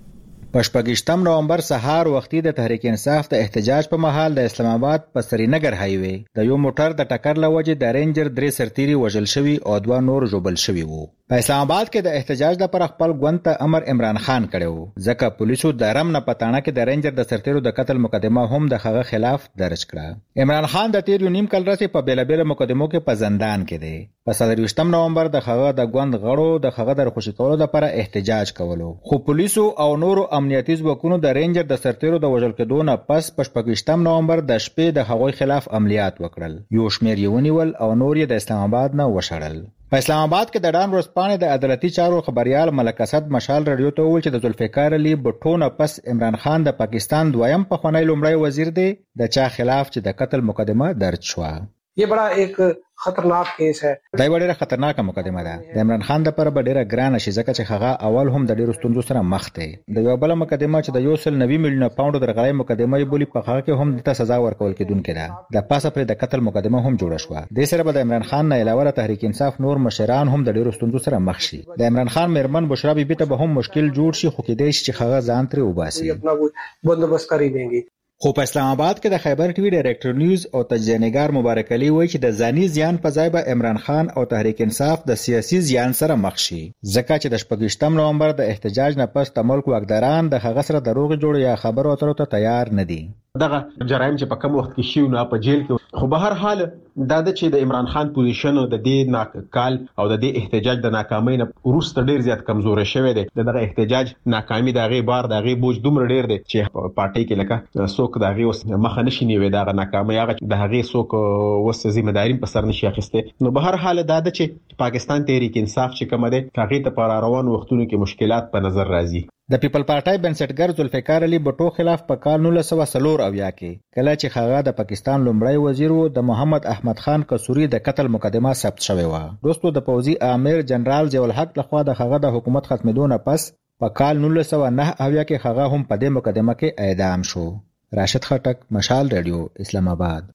په 28 نومبر سهار وختي د تحریک انصاف د احتجاج په مهال د اسلام آباد په سرینګر هایوي د یو موټر د ټکر لوجه د رینجر درې سرتيري وژل شوی او دوه نور ژوبل شوی وو. په اسلام آباد کې د احتجاج لپاره خپل ګوند ته امر عمران خان کړو ځکه پولیسو د رم نه پټانه کې د رینجر د سرتیرو د قتل مقدمه هم د هغه خلاف درج کړه. عمران خان د تیر یو نیم کال راځي په بیلابیل مقدمو کې په زندان کې دی. په 28 نومبر د هغه د ګوند غړو د هغه د خوشی کولو لپاره احتجاج کولو خو پولیسو او نورو امنیتي ځواکونو د رینجر د سرتیرو د وژل کېدو نه پس په 28 نومبر د شپې د هغوی خلاف عملیات وکړل. یو شمېر یې ونیول او نور یې د اسلام آباد نه وشړل. په اسلام آباد کې د ډان ورځپاڼې د عدالتي چارو خبريال ملک اسد مشال رادیو ته وویل چې د ذوالفقار علي بټو نه پس عمران خان د پاکستان دویم پخوانی لومړی وزیر دی د چا خلاف چې د قتل مقدمه درج شوه. یہ بڑا ایک خطرناک کیس ہے. دا ډیره خطرناکه مقدمه ده. د عمران خان د پر ډیره ګرانه شي ځکه چې هغه اول هم د ډیرو ستونزو سره مخ دی. د یو بل مقدمه چې د 190 میلیون پاوند درغلۍ مقدمه یې بولی په هغه کې هم د سزا ورکول کېدونکې ده. د پاسه پر د قتل مقدمه هم جوړه شوه. د سره به د عمران خان نه علاوه تحریک انصاف نور مشران هم د ډیرو ستونزو سره مخ شي. د عمران خان میرمن بشرا بیبي ته به هم مشکل جوړ شي خو کې دی چې هغه ځان تر وباسي. خپل بندوبست کوي دي. خو په اسلام آباد کې د خیبر ټي وی ډایریکټر نیوز او تجزیه‌نګار مبارک علي وایي چې د ځاني زیان په ځای به عمران خان او تحریک انصاف د سیاسي زیان سره مخ شي ځکه چې د 28 نومبر د احتجاج نه پس د ملک واکداران د هغه سره دروغ جوړ یا خبرو اترو ته تیار نه دي. دغه جرایم چې په کوم وخت کې شیو نه په جیل کې خو به هر حال دا د چې د عمران خان پوزیشن د دې ناکال او د دې احتجاج د ناکامۍ نه وروسته ډیر زیات کمزوري شوی دی. دغه احتجاج ناکامي د غي بار د غي بوج دومره ډیر دی چې پارټي کې لکه څوک د غي اوس مخه نشي نیوي دغه ناکامۍ هغه د غي څوک وس ذمہ داری په سر نشي اخیسته. نو به هر حال دا د چې پاکستان تحریک انصاف چې کوم دی هغه ته پر روان وختونو کې مشکلات په نظر راځي. د پیپل پارټای بنسټګر ذوالفقار علي بټو خلاف په کال 1904 کې کله چې هغه د پاکستان لومړی وزیر وو د محمد احمد خان قصوري د قتل مقدمه ثبت شوی و. وروسته د پوځي امیر جنرال ضیاء الحق لخوا د هغه د حکومت ختمېدو نه پس په کال 1909 کې هغه هم په دې مقدمه کې اعدام شو. راشد خټک مشال رادیو اسلام آباد.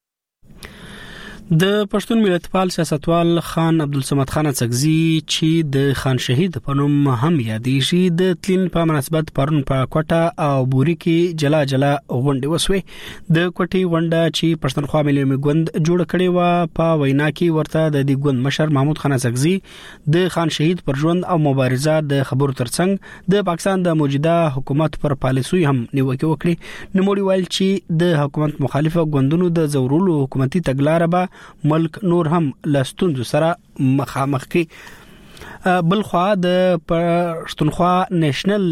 د پښتون ملتپال سیاستوال خان عبدالصمد خان اڅکزي چې د خان شهید په نوم هم یادېږي د تلین په مناسبت پرون په کوټه او بوري کې جلا غونډه وسوي. د کوټي غونډه چې پښتونخوا ملي ګوند جوړ کړي و په وینا کې ورته د دې ګوند مشر محمود خان اڅکزي د خان شهید پر ژوند او مبارزه د خبرو ترڅنګ د پاکستان د موجوده حکومت پر پالیسي هم نیوکه وکړي. نوموړي ویل چې د حکومت مخالفه ګوندونو د زورولو حکومتي تګلارې به ملک نور هم لستونزو سره مخامخ کی. بلخوا د پښتونخوا نېشنل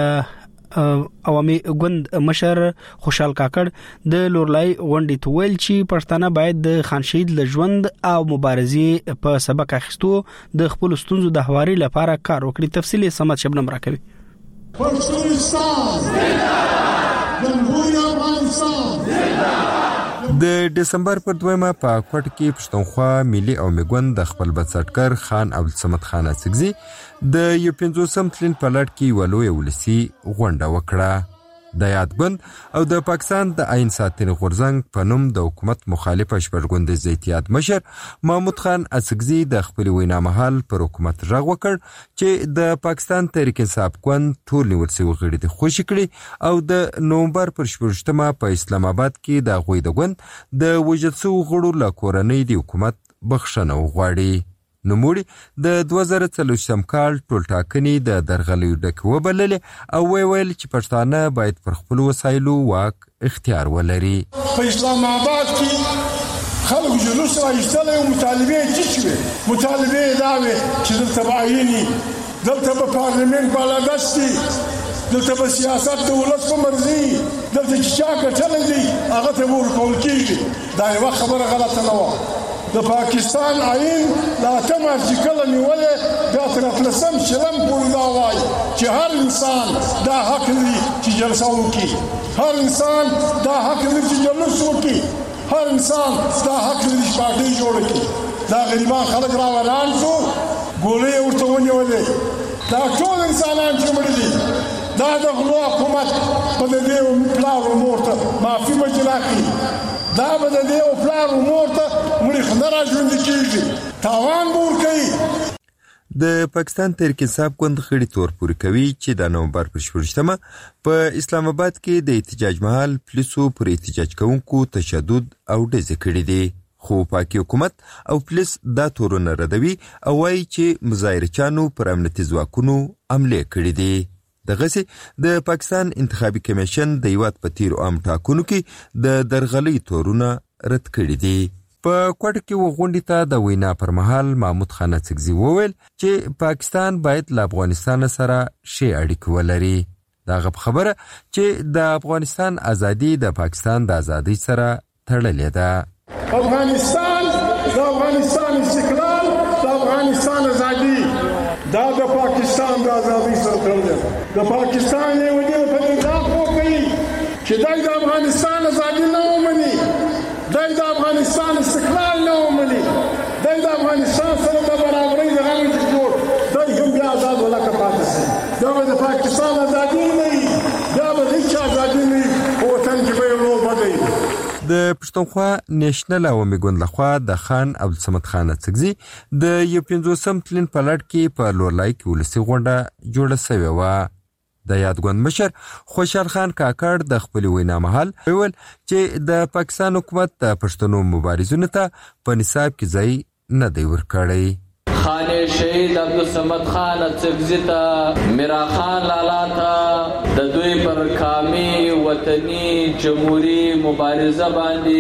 عوامي ګوند مشر خوشحال کاکړ د لورلای غونډې ته ویل چې پښتانه باید د خان شهید له ژوند او مبارزې په سبق اخیستو د خپل ستونزو د هواري لپاره کار وکړي. تفصیلی سمات شبنم راکوي. د دسمبر پر 2 په کوټ کې پښتونخوا ملي او میګوند د خپل بنسټګر خان عبدالصمد خان اڅکزي د یو 50 تلین په لړ کې ولوي ولسی غونډه وکړه. د یادګوند او د پاکستان د عین ساتنې غورځنګ په نوم د حکومت مخالف شپږګوند زیتیات مشر محمود خان اڅکزي د خپل وینا مهال پر حکومت راغ وکړ چې د پاکستان تحریک انصاف ګوند ټول نیول شوی غړي د خوشی کړي او د نومبر پر 14مه په اسلام آباد کې د غوي د ګوند د وجدسو غړو له کورنۍ د حکومت بخښنه وغواړي. نوموړي د 2023 کال ټول ټاکنې د درغلیو ډکه وبللې او ویل چې پښتانه باید پر خپل وسایلو واک اختیار ولري. په اسلام آباد کې خلک جلوس راایستل او مطالبه چیچوي مطالبه داوي چې دلته بایني دلته په پارلیمنت بالادستي دلته په سیاست د ولس په مرزي دلته چې چا کټل دي هغه ته ورکول کیږي دا یو خبره غلطه نه و. د پاکستان عین لا تم ارتکل نیولې دا تر فلسم شلم پورې دا وایي چې هر انسان دا حق لري چې جلسه وکړي، هر انسان دا حق لري چې جلوس وکړي، هر انسان دا حق لري چې پارټي جوړ کړي. دا غریبان خلک راوړان شو ګولې ورته ونیولې دا ټول انسانان چې مړ دي دا د حکومت په دې پلان ورته معافي مجلکی دا به د دې او پلان ورته مړي خندرا ژوند کیږي تاوان ور کوي. د پاکستان تحریک انصاف ګوند غړي تور پوري کوي چې د نومبر پر 14مه په اسلام آباد کې د احتجاج مهال پولیسو پر احتجاج کوونکو تشدد او ډزې کړې دي، خو پاکي حکومت او پولیس دا تورونه ردوي او وايي چې مظاهرچانو پر امنیتي ځواکونو حمله کړې دي. دغه د پاکستان انتخابي کمیشن د یوات په تیر عام ټاکنو کې د درغلي تورونه رد کړي دي. په کوټ کې وغونډې ته د وینا پر مهال محمود خان اڅکزي وویل چې پاکستان باید له افغانستان سره شی اړیکې ولري. دا خبره چې د افغانستان ازادي د پاکستان د ازادۍ سره تړلې ده. افغانستان د افغانستان استقلال د افغانستان ازادي دا د پاکستان د ازادۍ سره تړلې ده. د پاکستان یو دی په دې ځاخو کوي چې د افغانستان ازادي نه ومني، د افغانستان استقلال نه ومني، د افغانستان سره د برابرۍ د غوښتنې جوړ د هم بیا آزاد ولکه پاتې شي. دا د پاکستان ازادي نه وي، دا به هیڅ ازادي نه وي او وطن کې به یو بدای. د پښتونخوا نېشنل عوامي ګوند لخوا د خان عبدالصمد خان اڅکزي د یو 50 تلین په لړ کې په لورلای کې ولسی غونډه جوړه شوې وه. د یادګوند مشر خوشحال خان کاکړ د خپل وینا مهال ویل چې د پاکستان حکومت د پښتنو مبارزینو ته په نصاب کې ځای نه دی ورکړی. خان شهید عبدالصمد خان اڅکزي ته میرا خان لالا ته د دوی پر قومي وطني جمهوریت مبارزه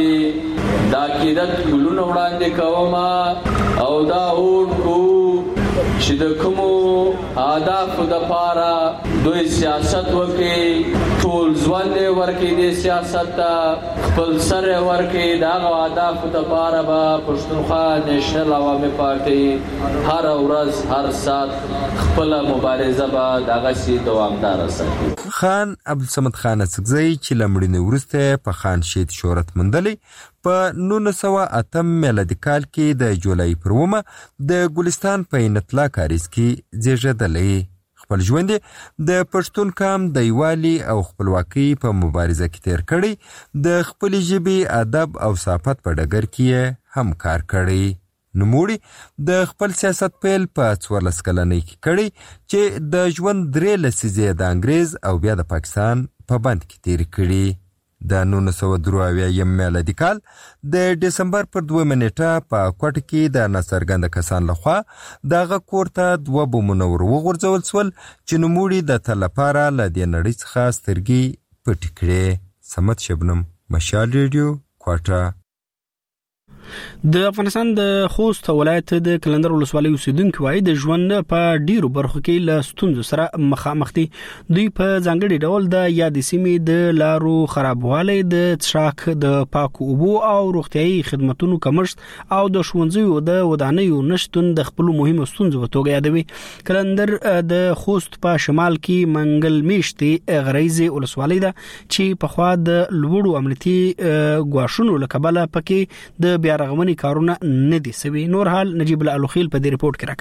باندې د عقیدت ګلونه وړاندې کوم او دا ورکو چې د کومو اهدافو لپاره دوی سیاست وکړي ټول ځوان ورکړي د سیاست ته خپل سره ورکړي دا اهدافو لپاره به پښتونخوا نېشنل عوامي پارټي هر ورځ هر سات خپل مبارزه به دغه سي دوامدار ساتي. خان عبدالصمد خان اڅکزي چې لمړنی ورسته په خان شهید شهرت مندلي په 1908 میلادي کال کې د جولای پر 1 د ګلستان په نتلا کاریز کې زیږیدلی. خپل ژوند د پښتون قام د یوالي او خپلواکۍ په مبارزه کې تیر کړی، د خپل ژبې ادب او صحافت په ډګر کې هم کار کړی. نوموړي د خپل سیاست پیل په 14 کلنۍ کې کړی چې د ژوند 3 لسیزې د انګریز او بیا د پاکستان په بند کې تیر کړی. د 1983 میلادي کال د دسمبر پر 2 نیټه په کوټ کې د ناڅرګند کسان لخوا دغه کور ته 2 بمونه ورغورځول شول چې نوموړي د تل لپاره له دې نړۍ څخه سترګې پټې کړې. سمت شبنم، مشال ریډیو، کوټه. د افغانستان د خوست ولایت د کلندر ولسوالۍ اوسیدونکو وايي د ژوند په ډیرو برخو کې له ستونزو سره مخامخ دي. دوی په ځانګړي ډول د یاد سیمې د لارو خرابوالی، د څښاک د پاکو اوبو او روغتيایي خدماتو کمښت او د ښوونځیو د ودانیو نشټون د خپل مهمو ستونزو په توګه یادوي. کلندر د خوست په شمال کې منګل میشتي غریزي ولسوالۍ ده چې په خوا د لوړو امنیتي ګواښونو لکبله پکې د بیا رغونې کارونه نه دي سوي. نور حال نجیب الالوخیل په دې ریپورت کې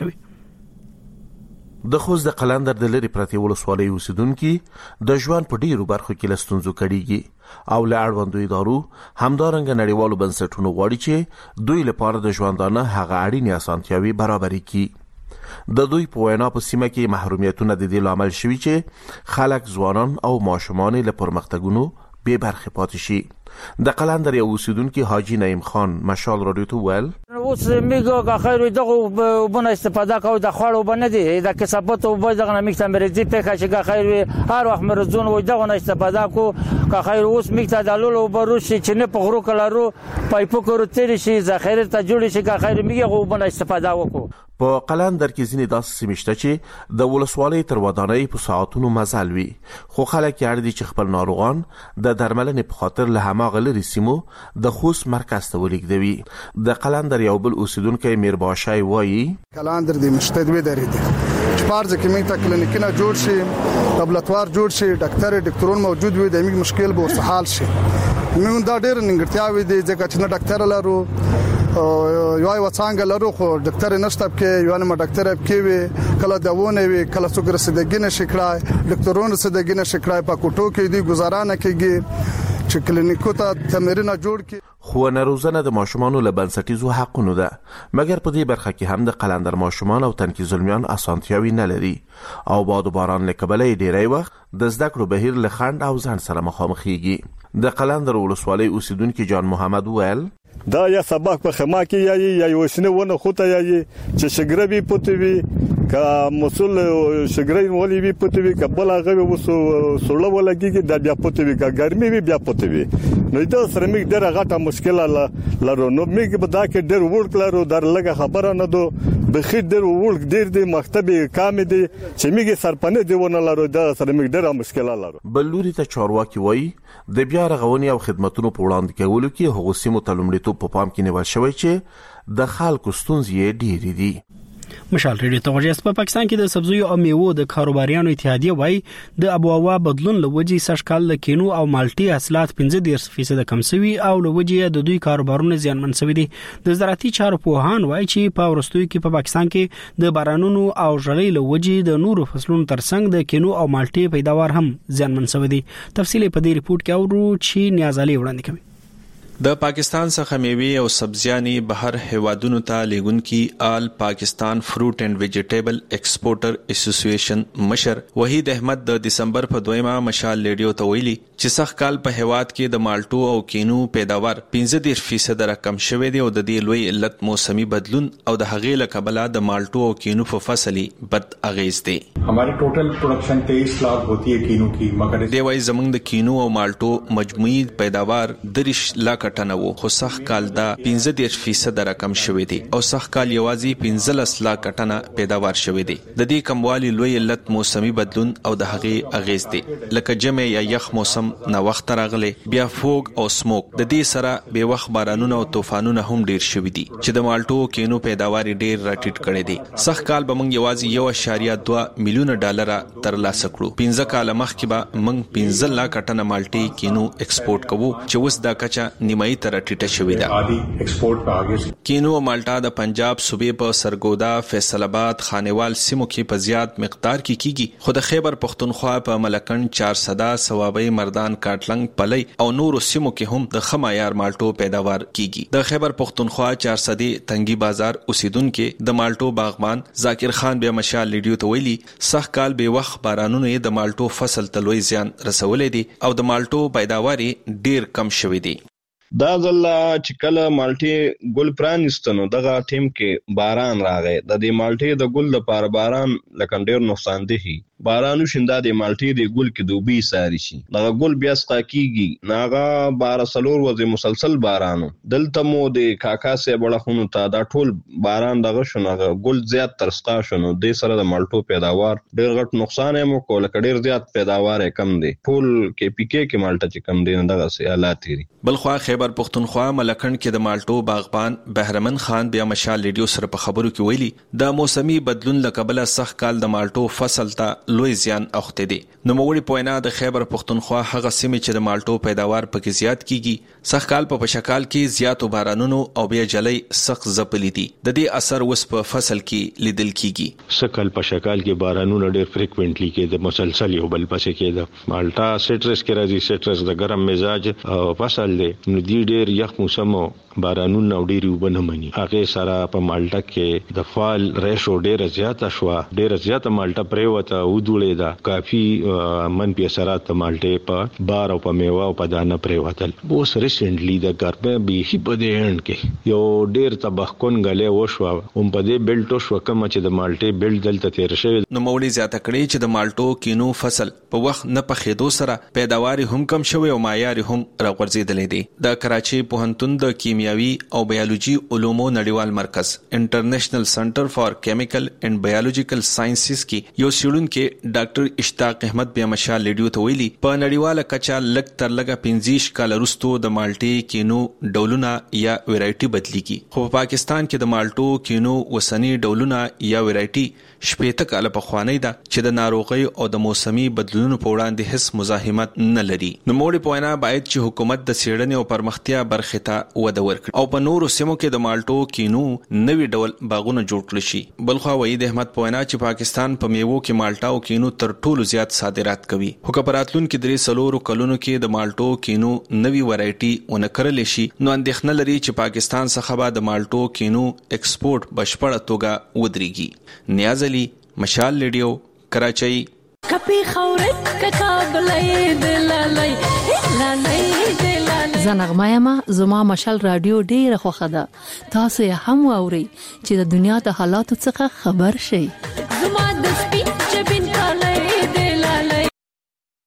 راکوي. د خوست د قلندر د لری پرتی ولسوالۍ اوسیدونکو د ژوند په ډیرو برخو کې لستونزو کړيږي او له اړوندو ادارو همدارنګ نړیوالو بنسټونو غواړي چې دوی لپاره د ژوندانه هغه اړینې اسانتیاوي برابرې کړي. د دوی په وینا په سیمه کې محرومیتونه د دې لامل شوي چې خلک ځوانان او ماشومان له پرمختګونو به برخه پاتې شي. د قلندر یو اوسیدونکو حاجی نعیم خان مشال رادیو ته ویل اوس میګه که خیر دغه وبونه استفاده کوو د خوړو باندې دي د کسبت او به دغه میکته مرزي په کښه که خیر هر وخت مرزون و دغه استفاده کو که خیر اوس میکته د لولو بروش چې نه په غرو کلارو پایپو کورو تیر شي ذخیره ته جوړ شي که خیر میګه وبونه استفاده وکړو. په قلندر کې ځینې داسې سیمشته چې د ولسوالۍ تر ودانۍ په ساعتونو مزل وي، خو خلک یې اړ دي چې خپل ناروغان د درملنې په خاطر له هماغه لري سیمو د خوست مرکز ته ولیږدوي. د قلندر یو بل اوسیدونکی میر باشای وایي قلندر د مشتدوي درې دي چې پارځ کې موږ ته کلینیکونه جوړ شي، لابراتوار جوړ شي، ډاکټرون موجود وي، د موږ مشکل به ورسحال شي. موږ دا ډېر ننګړتیاوي دي ځکه چې نه ډاکټر لرو یو څنګه لرو خو ډاکټر نشته کې یو نه ډاکټر کې وي کله داونه وي کله څوک رسیدګي نشي کړای ډاکټرونو رسیدګي نشي کړای په کوټو کې دی گزارانه کېږي چې کلینیکو ته تمرینه جوړ کړي. خو نه روزنه د ماشومانو له بنسټیزو حقونو ده، مګر په دې برخه کې هم د قلندر ماشومان او تنکي ظلمیان اسانتیاوي نه لري او باد و باران له کبله ډیری وخت د زده کړو بهیر له خند او ځان سره مخامخېږي. د قلندر ولسوالۍ اوسیدونکو جان محمد ویل دا یا سبق په خما کې یا وښنه ونه خوته یا چې شګربي پوتوي کا مسول شګرین ولې وی پوتوي کبل هغه وسو سړله ولګي دا بیا پوتوي کا ګرمي وی بیا پوتوي نو دا سره موږ ډېر غټه مشکله لرو. نو موږ په دا کې ډېر ورک لرو در لګه خبره نه دو بخیر ډېر ورک ډېر د مکتبي کام دي چې موږ سرپنه دیونه لرو دا سره موږ ډېر مشکله لرو. بلوري ته چارواکي وایي د بیا رغونې او خدماتونو په وړاندې کولو کې هغه سیمو ته لومړیتوب په پام کې نیول شوی چې د خلکو ستونزې ډېرې دي. مشال ریډیو ته غوږی په پاکستان کې د سبزیو او میوو د کاروباریانو اتحادیه وایي د آب و هوا بدلون له وجې سږکال د کینو او مالټي حاصلات 15% کم شوي او له وجې د دوی کاروبارونه زیانمن شوي دي. د زراعتي چارو پوهان وایي چې په ورستوي کې په پاکستان کې د بارانونو او ژړۍ له وجې د نورو فصلونو ترڅنګ د کینو او مالټي پیداوار هم زیانمن شوی دي. تفصیل په دې ریپورت کې اورو چې نیازالي وړاندې کوي. د پاکستان څخه میوې او سبزیانې بهر هیوادونو ته لیږونکي آل پاکستان فروټ اینڈ ویجیټیبل ایکسپورټر اسوسییشن مشر وحید احمد د دسمبر په 2 مشال ریډیو ته ویلي چې سخت کال په هیواد کې د مالټو او کینو پیداوار 15% کم شوی دی او د دې لوی علت موسمي بدلون او د هغې له کبله د مالټو او کینو په فصلي بد اغیز دی. हमारी टोटल प्रोडक्शन 23 लाख होती है कीनू की मगर دی وایي زمونږ د کینو او مالټو مجموعي پیداوار 30 लाख ټنه وو خو سخت کال دا 15% رقم شوی دی او سخت کال یوازې 15 लाख ټنه پیداوار شوی دی. د دې کموالي لوی علت موسمي بدلون او د هغې اغیز دی لکه جمع یا یخ موسم نه وخت راغلی بیا فوګ او سموک د دې سره به وخت بارانونه او طوفانونه هم ډیر شوی دي چې د مالټو کینو پیداوار ډیر راټیټ کړي دي. سخت کال به موږ یوازې 1.2 میلیون ډالر ترلاسه کړو. 15 کال مخکې به موږ 15 लाख ټنه مالټي کینو ایکسپورټ کوو چې اوس دا کچا نیمایي تر ټیټه شوې ده. کینو او مالټا د پنجاب صوبې په سرګودا، فیصل آباد، خانیوال سیمو کې په زیات مقدار کې کیږي خو د خیبر پختونخوا په ملکند، چارسده، سوابي، مردان، کاټلنګ، پلی او نورو سیمو کې هم د خمایار مالټو پیداوار کیږي. د خیبر پختونخوا چارسدي تنګي بازار اوسیدونکو د مالټو باغبان ذاکر خان بیا مشال ریډیو ته ویلي سخت کال به وخت بارانونو د مالټو فصل ته لوی زیان رسولې دي او د مالټو پیداوار ډیر کم شوی دی. دا ځل چې کله مالټي ګل پرانستنو دغه ټیم کې باران راغی د دې مالټي د ګل لپاره باران لکه ډیر نقصان دی بارانو شیندا د مالټي د ګل کې دوبي ساري شي دغه ګل بیا سقا کیږي ناغه 12 ورځې مسلسل بارانو دلته مو د کاکا سه بڑخونو ته دا ټول باران دغه شنه ګل زیات ترسقا شنو د سره د مالټو پیداوار ډیر غټ نقصان یې مو کول کډیر زیات پیداوار کم دی ټول کې پی کې مالټه چې کم دی دغه سه حالات دي بلخوا خیبر پختونخوا ملکند کې د مالټو باغبان بهرمن خان بیا مشال ریډیو سره په خبرو کې ویلي د موسمي بدلون لکبله سخت کال د مالټو فصل ته لوی زیان اوخته دي نو موړي پوینا د خیبر پختونخوا هغه سیمه چې د مالټو پیداوار پکې زیات کیږي سخت کال په پشکال کې زیاتو بارانونو او بیا جلې سخت زپلی دي د دې اثر وس په فصل کې لیدل کیږي سکل پشکال کې بارانونو ډېر فریکوئنټلی کې د مسلسل یو بل پسې کې د مالټا سټرس کې راځي سټرس د ګرم مزاج فصل دی نو دی ډېر یخ موسم بارانونو ډېر وبنه مني هغه سره په مالټا کې د فال ریشو ډېر زیاته شو ډېر زیاته مالټا پریوته ودولې دا کافي منفي اثرات مالټې په بار او په میوه او په دانه پریوتل اوس ریسنټلی د ګرمه به په دې اند کې یو ډېر تبخکون غلې وشو هم په دې بیلټو شو کوم چې د مالټې بیلټ دلته تیر شوی نو مولي زیاته کړی چې د مالټو کینو فصل په وخت نه په خېدو سره پیداوار هم کم شوی او معیار هم راغورځیدلې دي د کراچي پوهنتون د کیمیاوي او بایولوژي علومو نړیوال مرکز انټرنیشنل سنټر فار کیمیکل اینڈ بایولوژیکل ساينسز کې یو سیډون کې ډاکټر اشتاق احمد بیا مشال ریډیو ته ویلي په نړیواله کچا لک تر لګه 15 کال وروسته د مالټي کینو ډولونه یا ویرایټي بدلیږي خو په پاکستان کې د مالټو کینو وسنی ډولونه یا ویرایټي شپېته کال په خوانی ده چې د ناروغي او د موسمي بدلونونو په وړاندې هیڅ مزاحمت نه لري نو موږ په وینا باید چې حکومت د سیړنې او پرمختیا برخه ته وده ورکړي او په نورو سیمو کې د مالټو کینو نوې ډول باغونه جوړ کړي شي بلخوا وحید احمد په وینا چې پاکستان په میوو کې مالټا او کینو تر ټولو زیات صادرات کوي خو کپراتلون کې درې سلورو کلونو کې د مالټو کینو نوې ورایټي ونکړل شي نو اندېښنه لري چې پاکستان څخه به د مالټو کینو ایکسپورټ بشپړه توګه ودرېږي نیاز علي مشال ریډیو کراچۍ کپی خورت ککابلې دلالای زنغمه ما زما مشال رادیو ډیره خوخه ده تاسو یې هم واوري چې د دنیا د حالاتو څخه خبر شئ زما د سپین